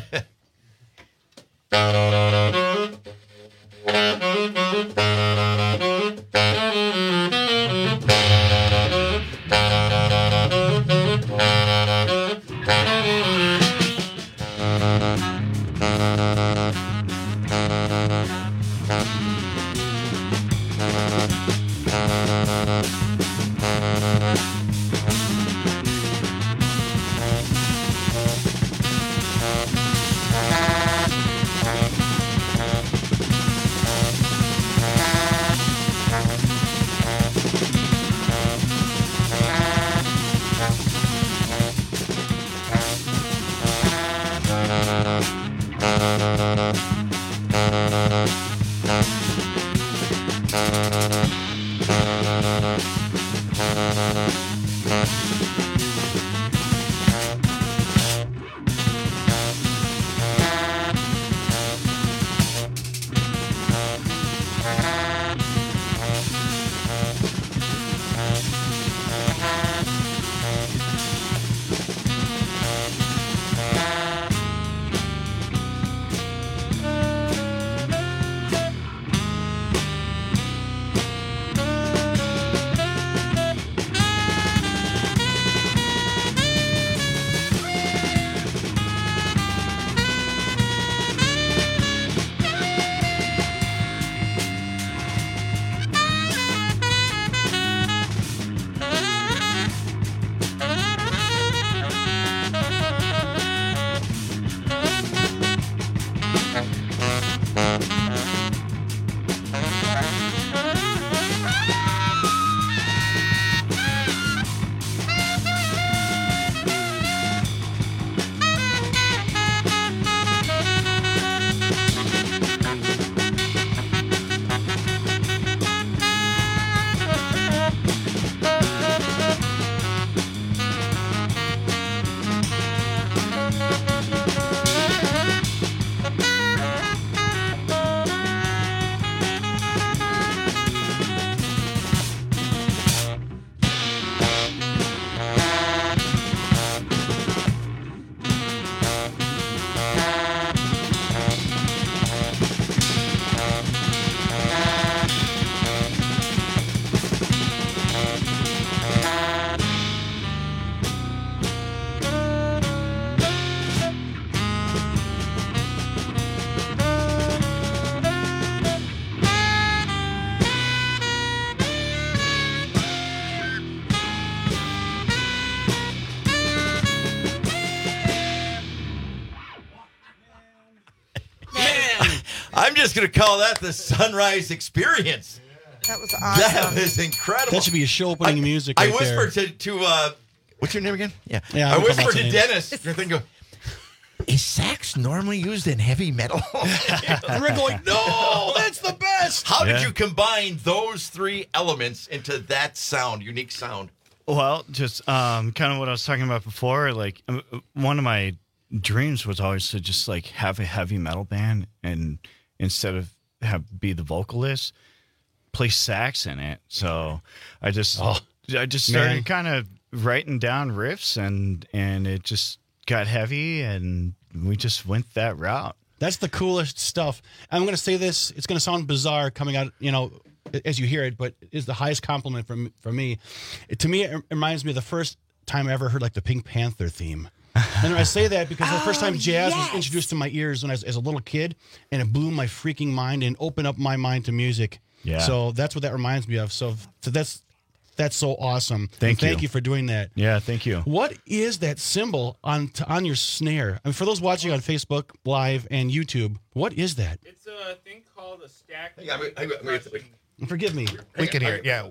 I'm just going to call that the Sunrise Experience. That was awesome. That is incredible. That should be a show opening I, music. I right whispered there. to, to uh, what's your name again? Yeah. Yeah, I we call whispered lots to of names. Dennis. You're thinking, is sax normally used in heavy metal? And we're going, no, that's the best. How did Yeah. you combine those three elements into that sound, unique sound? Well, just um, kind of what I was talking about before. Like um, one of my dreams was always to just like have a heavy metal band, and instead of have be the vocalist, play sax in it. So I just Oh, I just started man. kind of writing down riffs, and and it just got heavy, and we just went that route. That's the coolest stuff. I'm going to say this. It's going to sound bizarre coming out, you know, as you hear it, but it's the highest compliment from from me. It, to me, it reminds me of the first time I ever heard like the Pink Panther theme. And I say that because the first time Oh, jazz yes. was introduced to my ears when I was as a little kid, and it blew my freaking mind and opened up my mind to music. Yeah. So that's what that reminds me of. So, so that's that's so awesome. Thank And Thank you. you for doing that. Yeah, thank you. What is that symbol on t- on your snare? I mean, for those watching on Facebook Live and YouTube, what is that? It's a thing called a stack. Hang on, hang on, hang on. Forgive me. We can hear it. Yeah.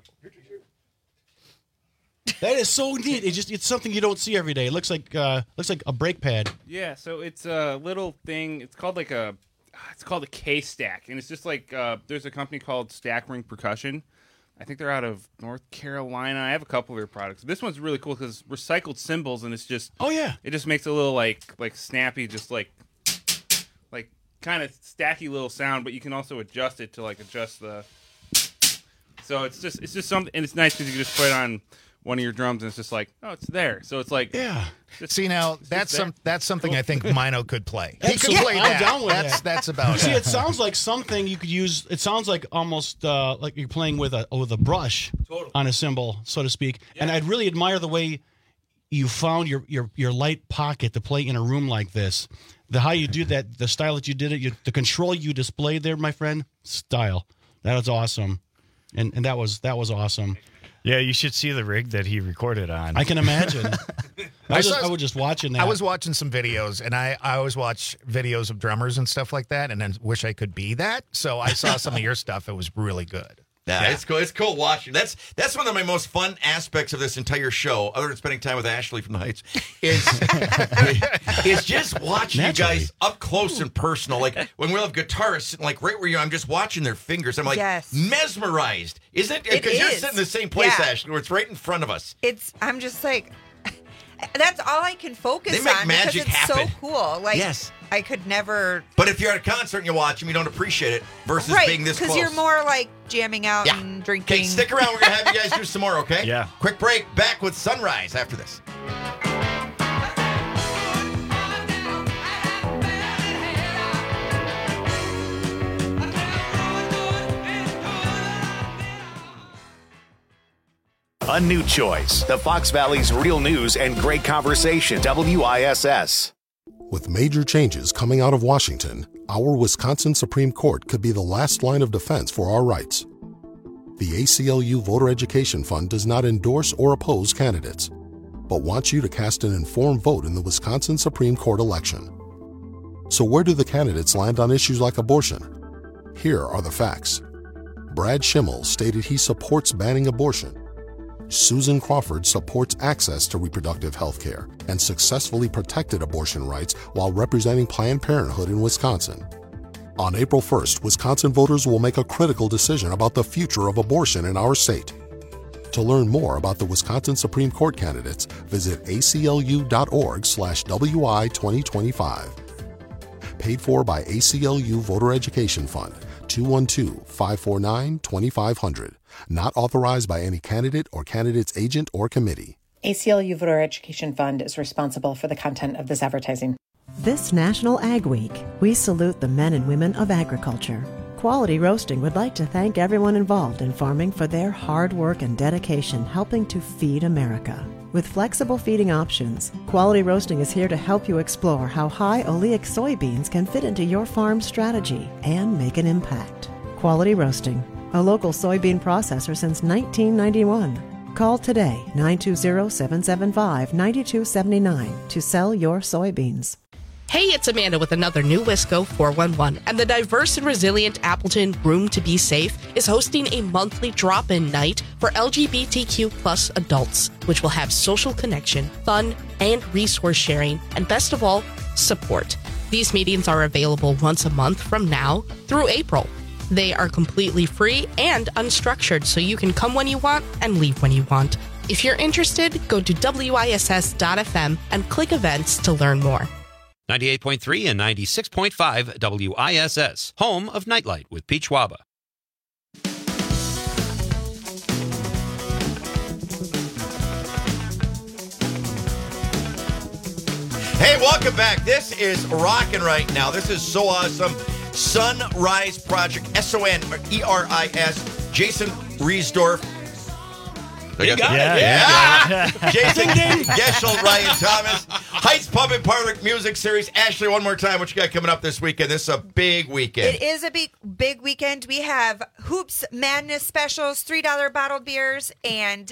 That is so neat. It just it's something you don't see every day. It looks like uh, looks like a brake pad. Yeah, so it's a little thing. It's called like a, it's called a K stack, and it's just like uh, there's a company called Stack Ring Percussion. I think they're out of North Carolina. I have a couple of their products. This one's really cool because recycled cymbals, and it's just oh yeah, it just makes a little like like snappy, just like like kind of stacky little sound. But you can also adjust it to like adjust the. So it's just it's just something, and it's nice because you can just put it on one of your drums, and it's just like, oh, it's there. So it's like, yeah. Just, See now, that's there. some that's something I think Mino could play. He could Absolutely. play I'm that. down with that's that. that's about See, it. it sounds like something you could use. It sounds like almost uh, like you're playing with a with a brush Totally. on a cymbal, so to speak. And I'd really admire the way you found your, your, your light pocket to play in a room like this. The how you do that, the style that you did it, you, the control you displayed there, my friend. Style. That was awesome, and and that was that was awesome. Yeah, you should see the rig that he recorded on. I can imagine. I, I was saw- just, I was just watching that. I was watching some videos, and I, I always watch videos of drummers and stuff like that, and then wish I could be that. So I saw some of your stuff. It was really good. Yeah, it's cool. It's cool watching. That's that's one of my most fun aspects of this entire show, other than spending time with Ashley from the Heights, is is just watching Naturally. you guys up close and personal. Like when we have guitarists sitting like right where you are, I'm just watching their fingers. I'm like Yes. mesmerized. Isn't it? It Because you're is. sitting in the same place, Yeah. Ashley, where it's right in front of us. It's I'm just like that's all I can focus They make on magic because it's happen. so cool. Like Yes. I could never But if you're at a concert and you watch them, you don't appreciate it versus right being this close. because you're more like jamming out Yeah. and drinking. Okay, stick around. We're going to have you guys do some more, okay? Yeah. Quick break. Back with Sunrise after this. A new choice. The Fox Valley's real news and great conversation. W I S S. With major changes coming out of Washington, our Wisconsin Supreme Court could be the last line of defense for our rights. The A C L U Voter Education Fund does not endorse or oppose candidates, but wants you to cast an informed vote in the Wisconsin Supreme Court election. So where do the candidates land on issues like abortion? Here are the facts. Brad Schimmel stated he supports banning abortion. Susan Crawford supports access to reproductive health care and successfully protected abortion rights while representing Planned Parenthood in Wisconsin. On April first, Wisconsin voters will make a critical decision about the future of abortion in our state. To learn more about the Wisconsin Supreme Court candidates, visit A C L U dot org slash W I twenty twenty-five. Paid for by A C L U Voter Education Fund, two one two, five four nine, two five zero zero. Not authorized by any candidate or candidate's agent or committee. A C L U Voter Education Fund is responsible for the content of this advertising. This National Ag Week, we salute the men and women of agriculture. Quality Roasting would like to thank everyone involved in farming for their hard work and dedication helping to feed America. With flexible feeding options, Quality Roasting is here to help you explore how high oleic soybeans can fit into your farm strategy and make an impact. Quality Roasting, a local soybean processor since nineteen ninety-one. Call today, nine two zero, seven seven five, nine two seven nine, to sell your soybeans. Hey, it's Amanda with another new Wisco four one one, and the diverse and resilient Appleton Room to Be Safe is hosting a monthly drop-in night for L G B T Q plus adults, which will have social connection, fun, and resource sharing, and best of all, support. These meetings are available once a month from now through April. They are completely free and unstructured, so you can come when you want and leave when you want. If you're interested, go to W I S S dot F M and click events to learn more. ninety-eight point three and ninety-six point five W I S S, home of Nightlight with Pete Schwaba. Hey, welcome back. This is rocking right now. This is so awesome. Sunrise Project, S O N E R I S, Jason Riesdorf. You I got it. it. Yeah. Yeah. Jason Geschel, Ryan Thomas. Heights Pub and Parlor Music Series. Ashley, one more time, what you got coming up this weekend? This is a big weekend. It is a big, big weekend. We have Hoops Madness specials, three dollar bottled beers, and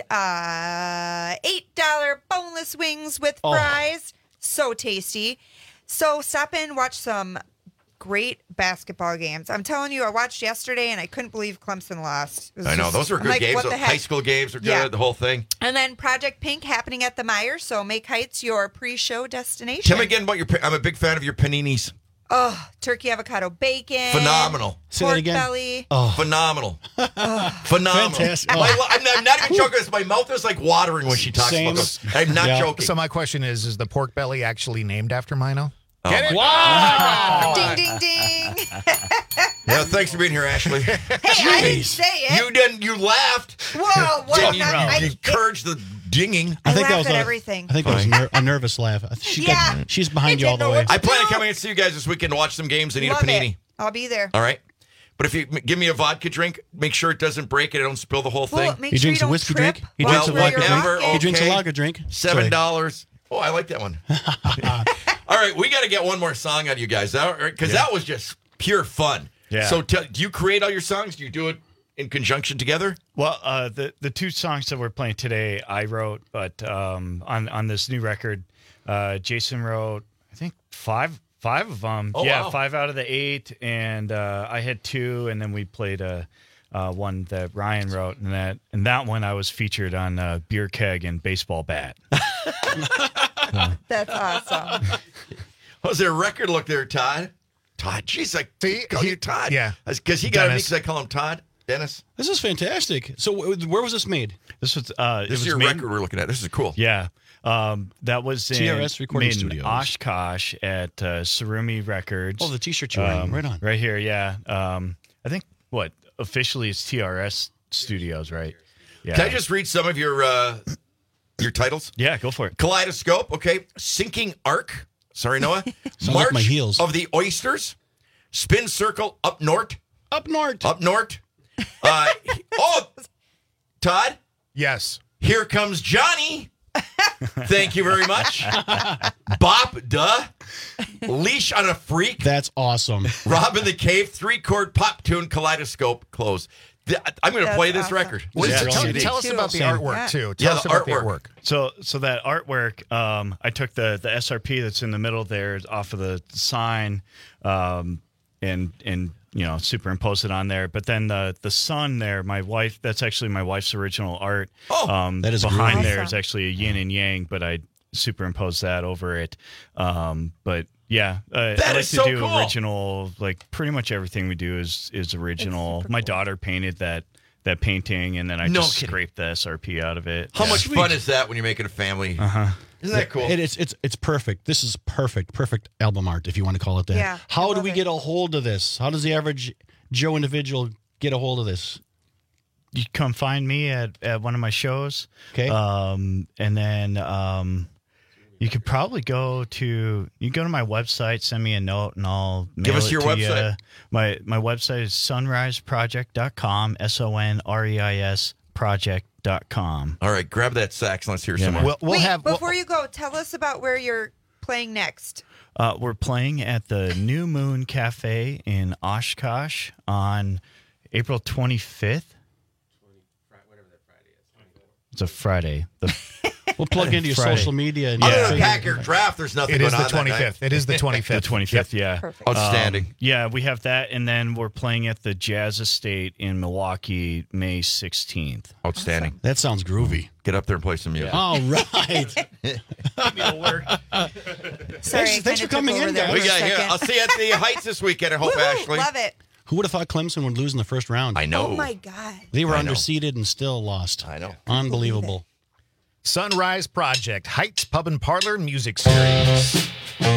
uh, eight dollar boneless wings with Oh. fries. So tasty. So stop in, watch some great basketball games. I'm telling you, I watched yesterday, and I couldn't believe Clemson lost. It was I know. just- Those are I'm good like, games. what the heck? High school games are good, Yeah. the whole thing. And then Project Pink happening at the Meyer, so make Heights your pre-show destination. Tell me again about your, pa- I'm a big fan of your paninis. Oh, turkey avocado bacon. Phenomenal. Say that again. Belly. Oh. Phenomenal. Phenomenal. Fantastic. My, I'm, not, I'm not even joking. This. My mouth is like watering when she talks Same. about this. I'm not Yeah. joking. So my question is, is the pork belly actually named after Mino? Oh, Get it? Wow. Ding, ding, ding. Yeah, thanks for being here, Ashley. Hey, I didn't say it. You didn't. You laughed. Whoa, what? Then you, I- you encouraged the dinging. I laugh was at a, everything. I think that was ner- a nervous laugh. She Yeah. got, she's behind you all the way. I plan on coming and see you guys this weekend to watch some games and eat Love a panini. it. I'll be there. All right. But if you m- give me a vodka drink, make sure it doesn't break and I don't spill the whole Well, thing. make He sure drinks you a don't whiskey trip drink. He while drinks a you're vodka drink. Whatever, He drinks a okay. lager drink. Seven dollars. Oh, I like that one. All right, we got to get one more song on you guys, because Yeah. that was just pure fun. Yeah. So, t- do you create all your songs? Do you do it in conjunction together? Well, uh, the the two songs that we're playing today, I wrote, but um, on on this new record, uh, Jason wrote, I think five five of them. Oh, yeah, wow. five out of the eight, and uh, I had two, and then we played a. Uh, one that Ryan wrote, and that and that one I was featured on uh, Beer Keg and Baseball Bat. That's awesome. Was there a record look there, Todd? Todd, jeez, I See, call he- you Todd. yeah. Because he got me Dennis. because I call him Todd. Dennis? This is fantastic. So, w- where was this made? This was uh, it This is was your made- record we're looking at. This is cool. Yeah. Um, that was in, T R S Recording made in Studios. Oshkosh at uh, Surumi Records. Oh, the T-shirt you're wearing. Um, Right on. Right here, yeah. Um, I think, what, officially it's T R S Studios, right? Yeah. Can I just read some of your uh, your titles? Yeah, go for it. Kaleidoscope, okay. Sinking Arc. Sorry, Noah. Sound like my heels. of the Oysters. Spin Circle Up North. Up north. Up North. Uh, oh, Todd. Yes. Here Comes Johnny. Thank you very much. Bop, duh. Leash on a Freak. That's awesome. Robin the Cave. Three chord pop tune. Kaleidoscope. Close. Th- I'm going to That's play this awesome. record. What This is is it? a Tell, C D. tell us about the Yeah. artwork, too. Tell Yeah, us the about artwork. the artwork. So, so that artwork, um, I took the the S R P that's in the middle there off of the sign, um, and and you know superimposed it on there. But then the the sun there, my wife, that's actually my wife's original art. Oh, um, that is behind great. there is Awesome. actually a yin and yang, but I superimposed that over it. Um, but yeah, uh, I That like is to so do cool. original. Like pretty much everything we do is is original. super My cool. daughter painted that. That painting, and then I No just kidding. scraped the S R P out of it. How Yeah. much fun is that when you're making a family? Uh-huh. Isn't that cool? It, it's it's it's perfect. This is perfect, perfect album art, if you want to call it that. Yeah, I How do love we it. get a hold of this? How does the average Joe individual get a hold of this? You come find me at, at one of my shows. Okay. Um, and then um, you could probably go to you go to my website, send me a note, and I'll mail Give us it your to website. ya. My my website is sunrise project dot com, S O N R E I S project dot com. All right, grab that sax and let's hear Yeah, some man. more. We'll, we'll Wait, have we'll- before you go, tell us about where you're playing next. Uh, we're playing at the New Moon Cafe in Oshkosh on April twenty-fifth. It's a Friday. The We'll plug into your Friday. social media. And Other yeah. than Packer draft, there's nothing It going is on the twenty-fifth. It is the twenty-fifth. The twenty-fifth, yeah. Perfect. Outstanding. Um, yeah, we have that, and then we're playing at the Jazz Estate in Milwaukee May sixteenth. Outstanding. That sounds groovy. Get up there and play some music. All right. Sorry, Thanks- I thanks kinda for coming took in, over there guys. We for a got here. second. I'll see you at the Heights this weekend. I hope, Woohoo, Ashley. love it. Who would have thought Clemson would lose in the first round? I know. Oh my God. They were I know. underseeded and still lost. I know. Unbelievable. Sunrise Project Heights Pub and Parlor Music Series.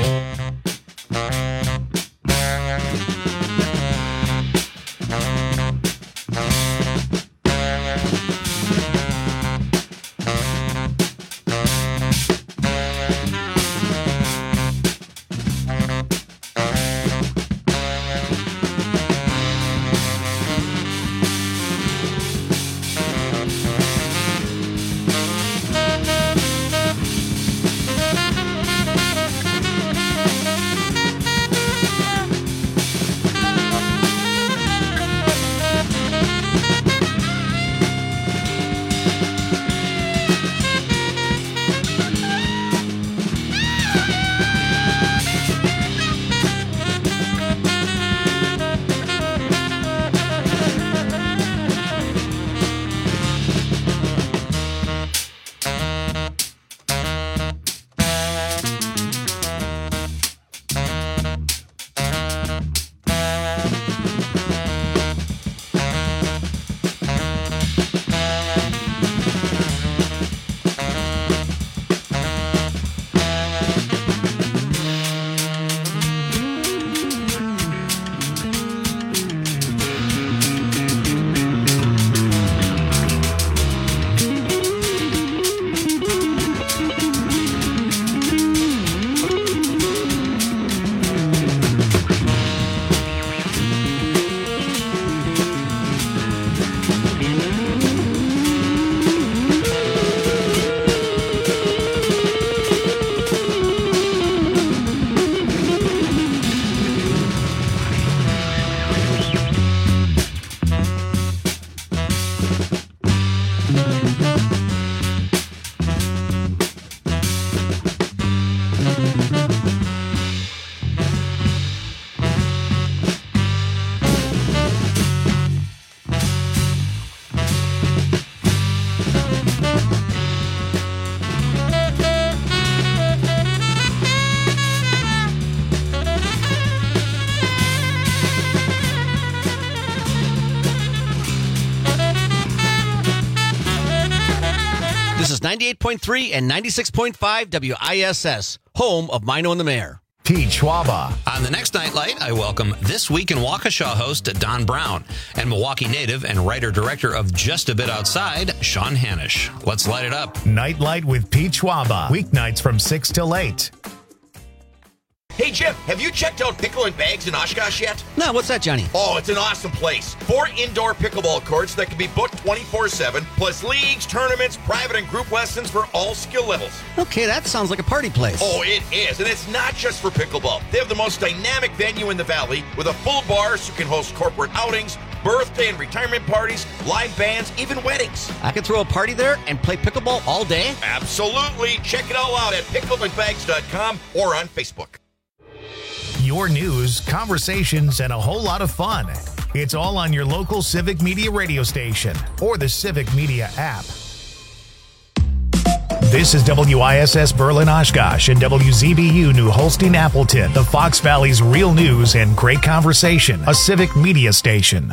This is ninety-eight point three and ninety-six point five W I S S, home of Mino and the Mayor. Pete Schwaba. On the next Nightlight, I welcome This Week in Waukesha host Don Brown and Milwaukee native and writer-director of Just a Bit Outside, Sean Hanisch. Let's light it up. Nightlight with Pete Schwaba. Weeknights from six till eight. Hey, Jim, have you checked out Pickle and Bags in Oshkosh yet? No, what's that, Johnny? Oh, it's an awesome place. Four indoor pickleball courts that can be booked twenty-four seven, plus leagues, tournaments, private and group lessons for all skill levels. Okay, that sounds like a party place. Oh, it is, and it's not just for pickleball. They have the most dynamic venue in the valley with a full bar so you can host corporate outings, birthday and retirement parties, live bands, even weddings. I could throw a party there and play pickleball all day? Absolutely. Check it all out at pickle and bags dot com or on Facebook. Your news, conversations, and a whole lot of fun. It's all on your local Civic Media radio station or the Civic Media app. This is W I S S Berlin Oshkosh and W Z B U New Holstein Appleton, the Fox Valley's real news and great conversation, a Civic Media station.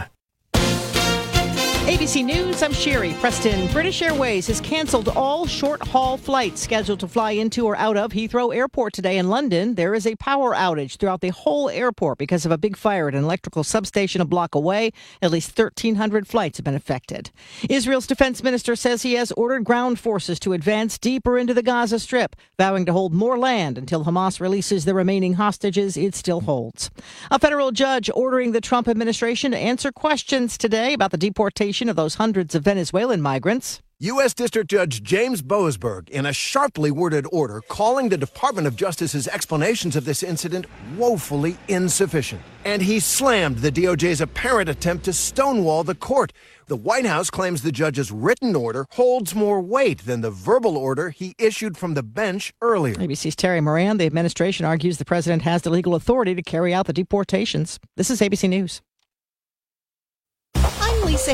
A B C News, I'm Sherry Preston. British Airways has canceled all short-haul flights scheduled to fly into or out of Heathrow Airport today in London. There is a power outage throughout the whole airport because of a big fire at an electrical substation a block away. At least thirteen hundred flights have been affected. Israel's defense minister says he has ordered ground forces to advance deeper into the Gaza Strip, vowing to hold more land until Hamas releases the remaining hostages it still holds. A federal judge ordering the Trump administration to answer questions today about the deportation of those hundreds of Venezuelan migrants. U S. District Judge James Boasberg, in a sharply worded order, calling the Department of Justice's explanations of this incident woefully insufficient. And he slammed the D O J's apparent attempt to stonewall the court. The White House claims the judge's written order holds more weight than the verbal order he issued from the bench earlier. A B C's Terry Moran. The administration argues the president has the legal authority to carry out the deportations. This is A B C News. I'm Lisa